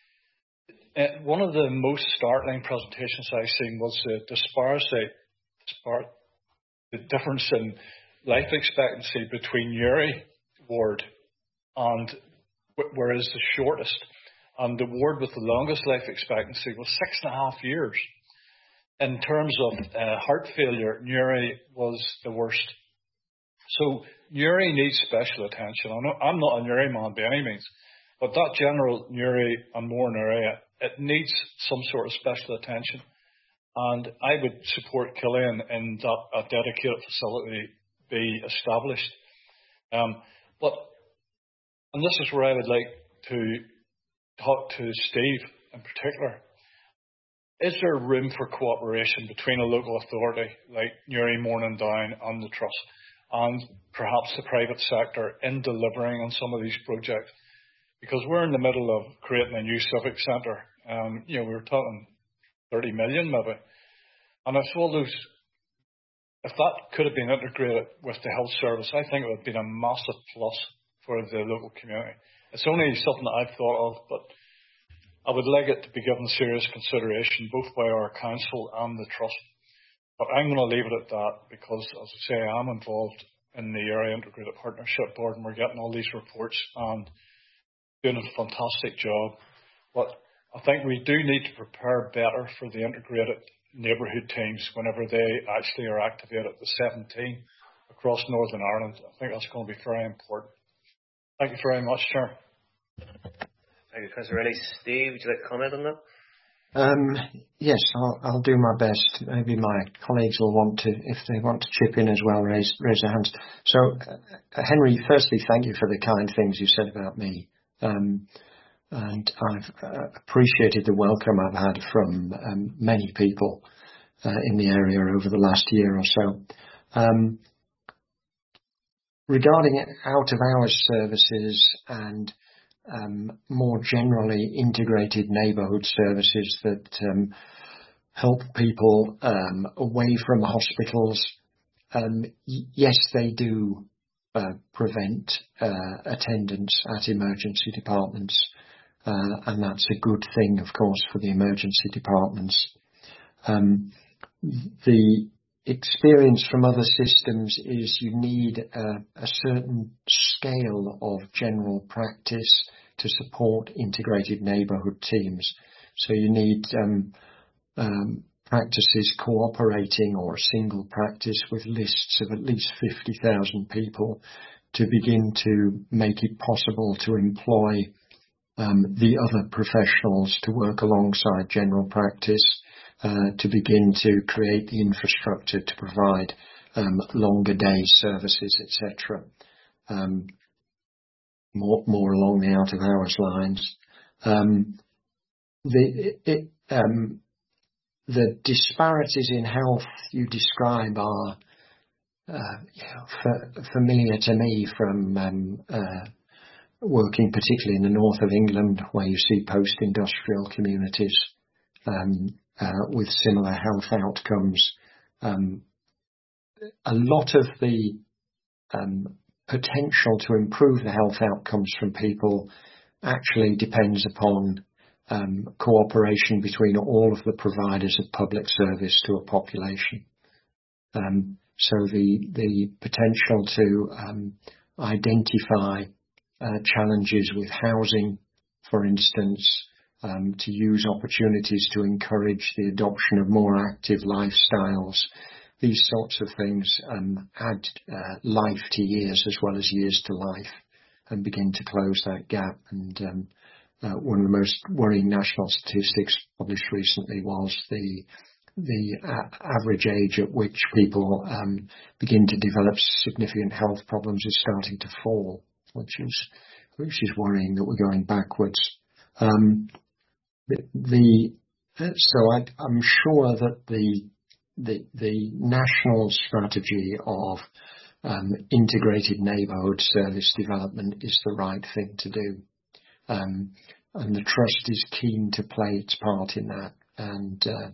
uh, one of the most startling presentations I've seen was the disparity, dispar- the difference in life expectancy between Newry ward and whereas the shortest, and the ward with the longest life expectancy was six and a half years. In terms of uh, heart failure, Newry was the worst. So Newry needs special attention. I'm not, I'm not a Newry man by any means, but that general Newry and Mourne area, it needs some sort of special attention. And I would support Killian in that a dedicated facility be established. Um, but And this is where I would like to talk to Steve in particular. Is there room for cooperation between a local authority like Newry, Mourne and Down and the Trust and perhaps the private sector in delivering on some of these projects? Because we're in the middle of creating a new civic centre. Um, you know, we were talking thirty million maybe. And if all those, if that could have been integrated with the health service, I think it would have been a massive plus for the local community. It's only something that I've thought of, but I would like it to be given serious consideration both by our council and the trust. But I'm going to leave it at that because, as I say, I'm involved in the Area Integrated Partnership Board and we're getting all these reports and doing a fantastic job. But I think we do need to prepare better for the integrated neighbourhood teams whenever they actually are activated, the seventeen across Northern Ireland. I think that's going to be very important. Thank you very much, Chair. Thank you, Councillor Riley. Steve, would you like to comment on that? Um, yes, I'll, I'll do my best. Maybe my colleagues will want to, if they want to chip in as well, raise, raise their hands. So, uh, Henry, firstly, thank you for the kind things you said about me. Um, and I've uh, appreciated the welcome I've had from um, many people uh, in the area over the last year or so. Um, regarding out-of-hours services and Um, more generally integrated neighbourhood services that um, help people um, away from hospitals. Um, y- yes, they do uh, prevent uh, attendance at emergency departments, uh, and that's a good thing, of course, for the emergency departments. Um, the experience from other systems is you need a, a certain scale of general practice to support integrated neighbourhood teams. So you need um, um, practices cooperating or a single practice with lists of at least fifty thousand people to begin to make it possible to employ um, the other professionals to work alongside general practice, uh, to begin to create the infrastructure to provide um, longer day services, et cetera. Um, More, more along the out of hours lines. Um, the it, um, the disparities in health you describe are uh, you know, f- familiar to me from um, uh, working particularly in the north of England, where you see post-industrial communities um, uh, with similar health outcomes. Um, a lot of the um, potential to improve the health outcomes from people actually depends upon um, cooperation between all of the providers of public service to a population. Um, so the the potential to um, identify uh, challenges with housing, for instance, um, to use opportunities to encourage the adoption of more active lifestyles. These sorts of things um, add uh, life to years as well as years to life, and begin to close that gap. And um, uh, one of the most worrying national statistics published recently was the the uh, average age at which people um, begin to develop significant health problems is starting to fall, which is which is worrying that we're going backwards. Um, the, the so I, I'm sure that the the the national strategy of um, integrated neighbourhood service development is the right thing to do, um, and the trust is keen to play its part in that. And uh,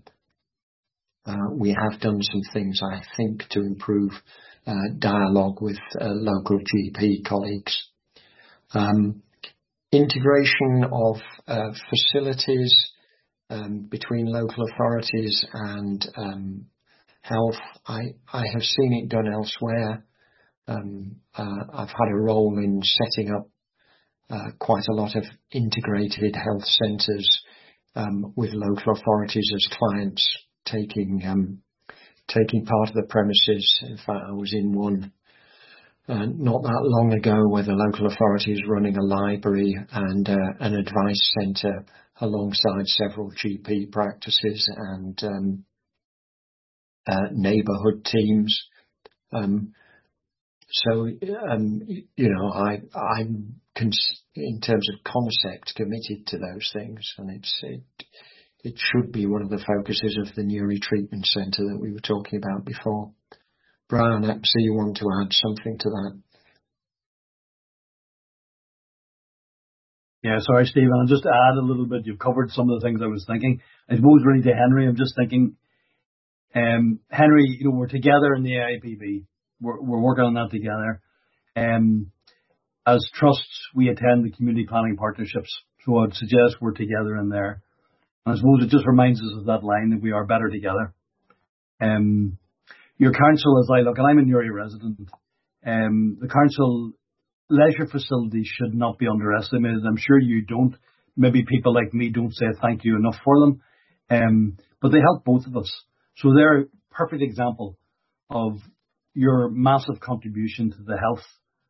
uh, we have done some things, I think, to improve uh, dialogue with uh, local G P colleagues. Um, integration of uh, facilities um, between local authorities and um, health, I, I have seen it done elsewhere. Um, uh, I've had a role in setting up uh, quite a lot of integrated health centres um, with local authorities as clients taking um, taking part of the premises. In fact, I was in one uh, not that long ago where the local authority is running a library and uh, an advice centre alongside several G P practices and um, uh, neighbourhood teams. Um, so, um, you know, I, I'm, cons- in terms of concept, committed to those things, and it's it, it should be one of the focuses of the Newry Treatment Centre that we were talking about before. Brian, I see you want to add something to that. Yeah, sorry, Stephen. I'll just add a little bit. You've covered some of the things I was thinking. I suppose really to Henry, I'm just thinking, um, Henry, you know, we're together in the A I P B. We're, we're working on that together. Um, as trusts, we attend the community planning partnerships. So I'd suggest we're together in there. And I suppose it just reminds us of that line that we are better together. Um, your council, as I look, and I'm a Newry resident, um, the council leisure facilities should not be underestimated. I'm sure you don't. Maybe people like me don't say thank you enough for them. Um, but they help both of us. So they're a perfect example of your massive contribution to the health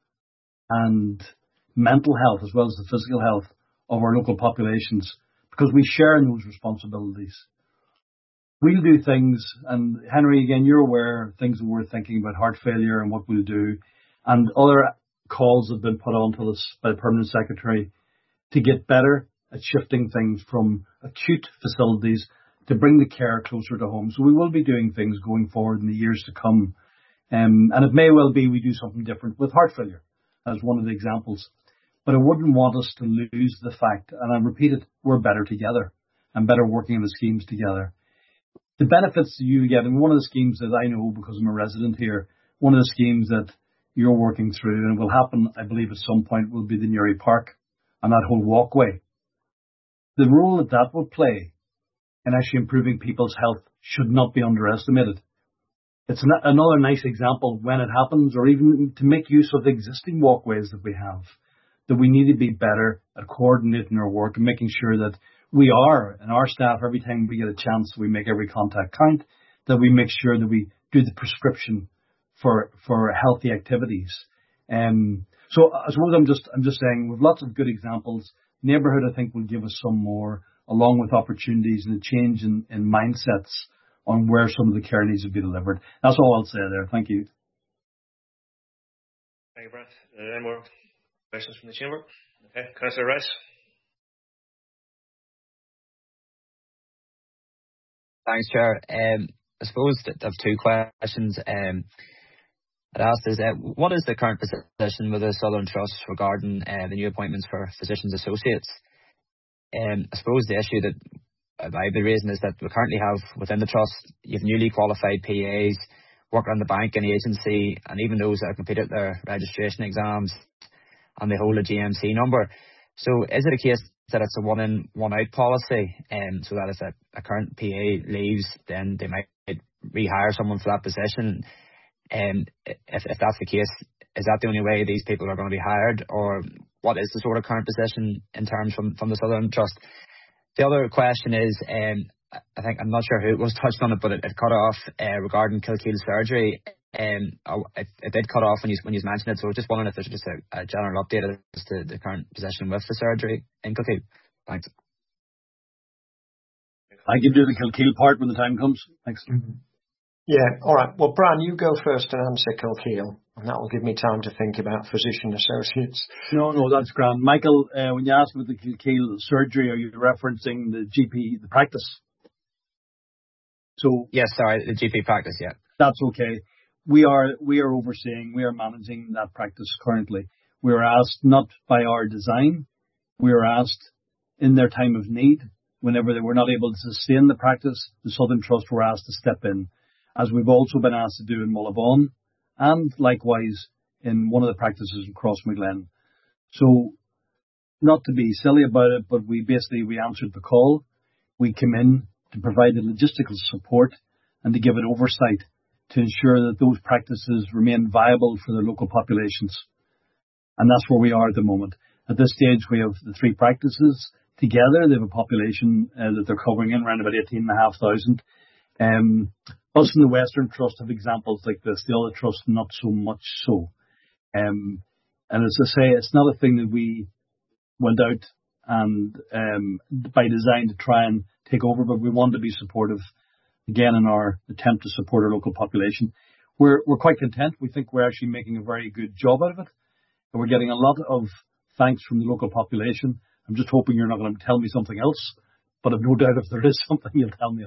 and mental health as well as the physical health of our local populations, because we share in those responsibilities. We'll do things, and Henry, again, you're aware of things that we're thinking about heart failure and what we'll do, and other calls have been put on to us by the Permanent Secretary to get better at shifting things from acute facilities to bring the care closer to home. So we will be doing things going forward in the years to come. Um, and it may well be we do something different with heart failure as one of the examples. But I wouldn't want us to lose the fact, and I repeat it, we're better together and better working in the schemes together. The benefits you get, and one of the schemes that I know because I'm a resident here, one of the schemes that you're working through and will happen, I believe, at some point will be the Newry Park and that whole walkway. The role that that will play in actually improving people's health should not be underestimated. It's another nice example when it happens, or even to make use of the existing walkways that we have, that we need to be better at coordinating our work and making sure that we are, and our staff, every time we get a chance, we make every contact count, that we make sure that we do the prescription for for healthy activities. Um, so I suppose I'm just I'm just saying we've lots of good examples. Neighbourhood, I think, will give us some more, along with opportunities and a change in, in mindsets on where some of the care needs to be delivered. That's all I'll say there. Thank you. Thank you, Brad. Uh, any more questions from the chamber? Okay, Councillor Rice. Thanks, Chair. Um, I suppose that I have two questions. Um, I'd ask is, uh, what is the current position with the Southern Trust regarding uh, the new appointments for physicians associates? Um, I suppose the issue that I've been raising is that we currently have within the Trust, you have newly qualified P As working on the bank and agency, and even those that have completed their registration exams and they hold a G M C number. So is it a case that it's a one in, one out policy, um, so that if a, a current P A leaves, then they might rehire someone for that position. Um, if, if that's the case, is that the only way these people are going to be hired, or what is the sort of current position in terms from, from the Southern Trust? The other question is, um, I think, I'm not sure who it was touched on it, but it, it cut off uh, regarding Kilkeel surgery. Um, it, it did cut off when you when you mentioned it, so I was just wondering if there's just a, a general update as to the current position with the surgery in Kilkeel. Thanks. I can do the Kilkeel part when the time comes. Thanks. Mm-hmm. Yeah, all right. Well, Brian, you go first and answer Kilkeel, and that will give me time to think about physician associates. No, no, that's grand. Michael, uh, when you asked about the Kilkeel surgery, are you referencing the G P, the practice? So yes, sorry, the G P practice, yeah. That's okay. We are we are overseeing, we are managing that practice currently. We are asked not by our design. We are asked in their time of need, whenever they were not able to sustain the practice, the Southern Trust were asked to step in, as we've also been asked to do in Mullabon, and likewise in one of the practices in Crossmaglen. So, not to be silly about it, but we basically, we answered the call. We came in to provide the logistical support and to give it oversight to ensure that those practices remain viable for their local populations. And that's where we are at the moment. At this stage, we have the three practices together. They have a population uh, that they're covering in around about eighteen and a half thousand. Um, us in the Western Trust have examples like this. The other trusts, not so much so. Um, and as I say, it's not a thing that we went out and um, by design to try and take over, but we want to be supportive, again, in our attempt to support our local population. We're we're quite content. We think we're actually making a very good job out of it. And we're getting a lot of thanks from the local population. I'm just hoping you're not going to tell me something else, but I've no doubt if there is something, you'll tell me it.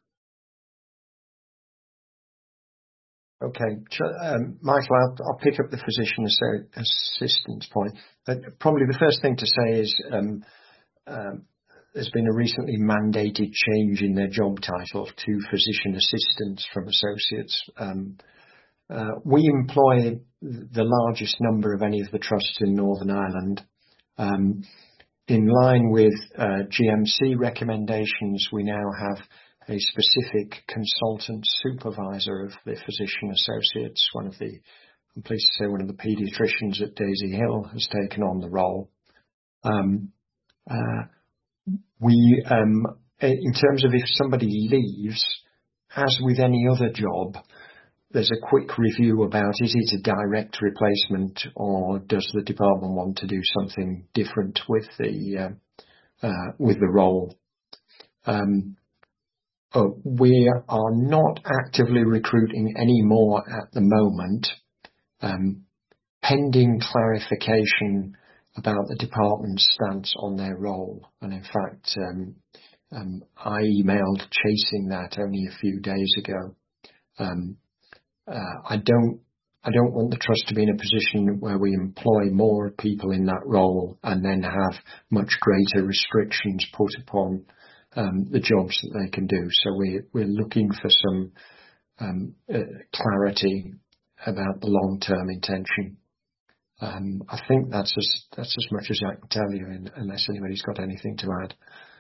Okay, um, Michael, I'll, I'll pick up the physician assistance point. But probably the first thing to say is um, um, there's been a recently mandated change in their job title to physician assistants from associates. Um, uh, we employ the largest number of any of the trusts in Northern Ireland. Um, in line with uh, G M C recommendations, we now have a specific consultant supervisor of the physician associates. One of the, I'm pleased to say, one of the paediatricians at Daisy Hill has taken on the role. Um, uh, we, um, in terms of if somebody leaves, as with any other job, there's a quick review about is it a direct replacement or does the department want to do something different with the uh, uh, with the role. Um, Uh, we are not actively recruiting any more at the moment, um, pending clarification about the department's stance on their role. And in fact, um, um, I emailed chasing that only a few days ago. Um, uh, I don't, I don't want the trust to be in a position where we employ more people in that role and then have much greater restrictions put upon Um, the jobs that they can do. So we, we're looking for some um, uh, clarity about the long-term intention. Um, I think that's as that's as much as I can tell you, in, unless anybody's got anything to add.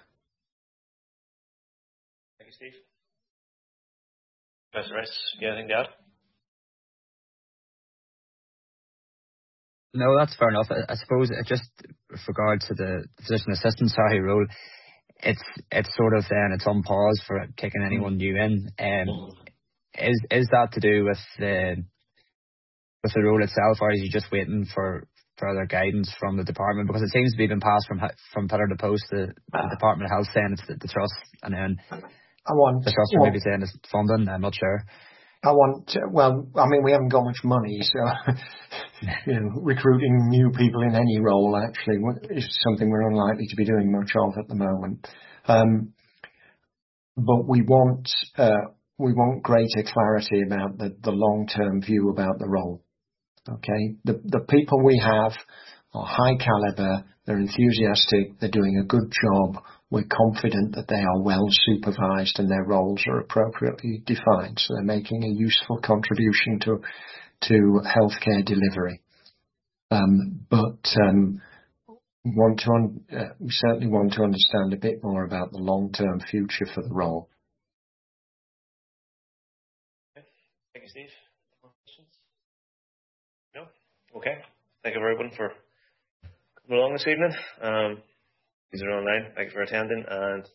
Thank you, Steve. Professor Rice, you got anything to add? No, that's fair enough. I, I suppose it just with regard to the physician assistant sorry role, it's it's sort of then it's on pause for taking anyone new in. Um, is is that to do with the with the role itself, or is you just waiting for further guidance from the department? Because it seems to be been passed from from pillar to post. The, the Department of Health saying it's the, the trust, and then I want the trust well, maybe saying it's funding. I'm not sure. I want to, well, I mean, we haven't got much money, so you know, recruiting new people in any role actually is something we're unlikely to be doing much of at the moment. Um, but we want uh, we want greater clarity about the, the long-term view about the role. Okay, the the people we have are high caliber, they're enthusiastic, they're doing a good job. We're confident that they are well supervised and their roles are appropriately defined. So they're making a useful contribution to to healthcare delivery. Um, but um, want to un- uh, we certainly want to understand a bit more about the long-term future for the role. Okay. Thank you, Steve. More questions? No? Okay. Thank you everyone for coming along this evening. Um, these are online. Thank you for attending. And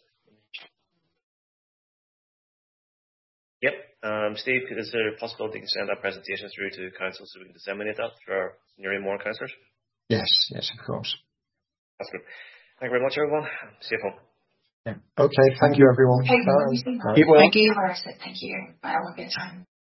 yep, um, Steve, is there a possibility you can send that presentation through to council so we can disseminate that through our senior and more councillors? Yes, yes, of course. That's good. Thank you very much, everyone. See you at home. Yeah. Okay, thank you, everyone. Thank you. Bye. Keep well. Thank you. Thank you. Bye. Have a good time.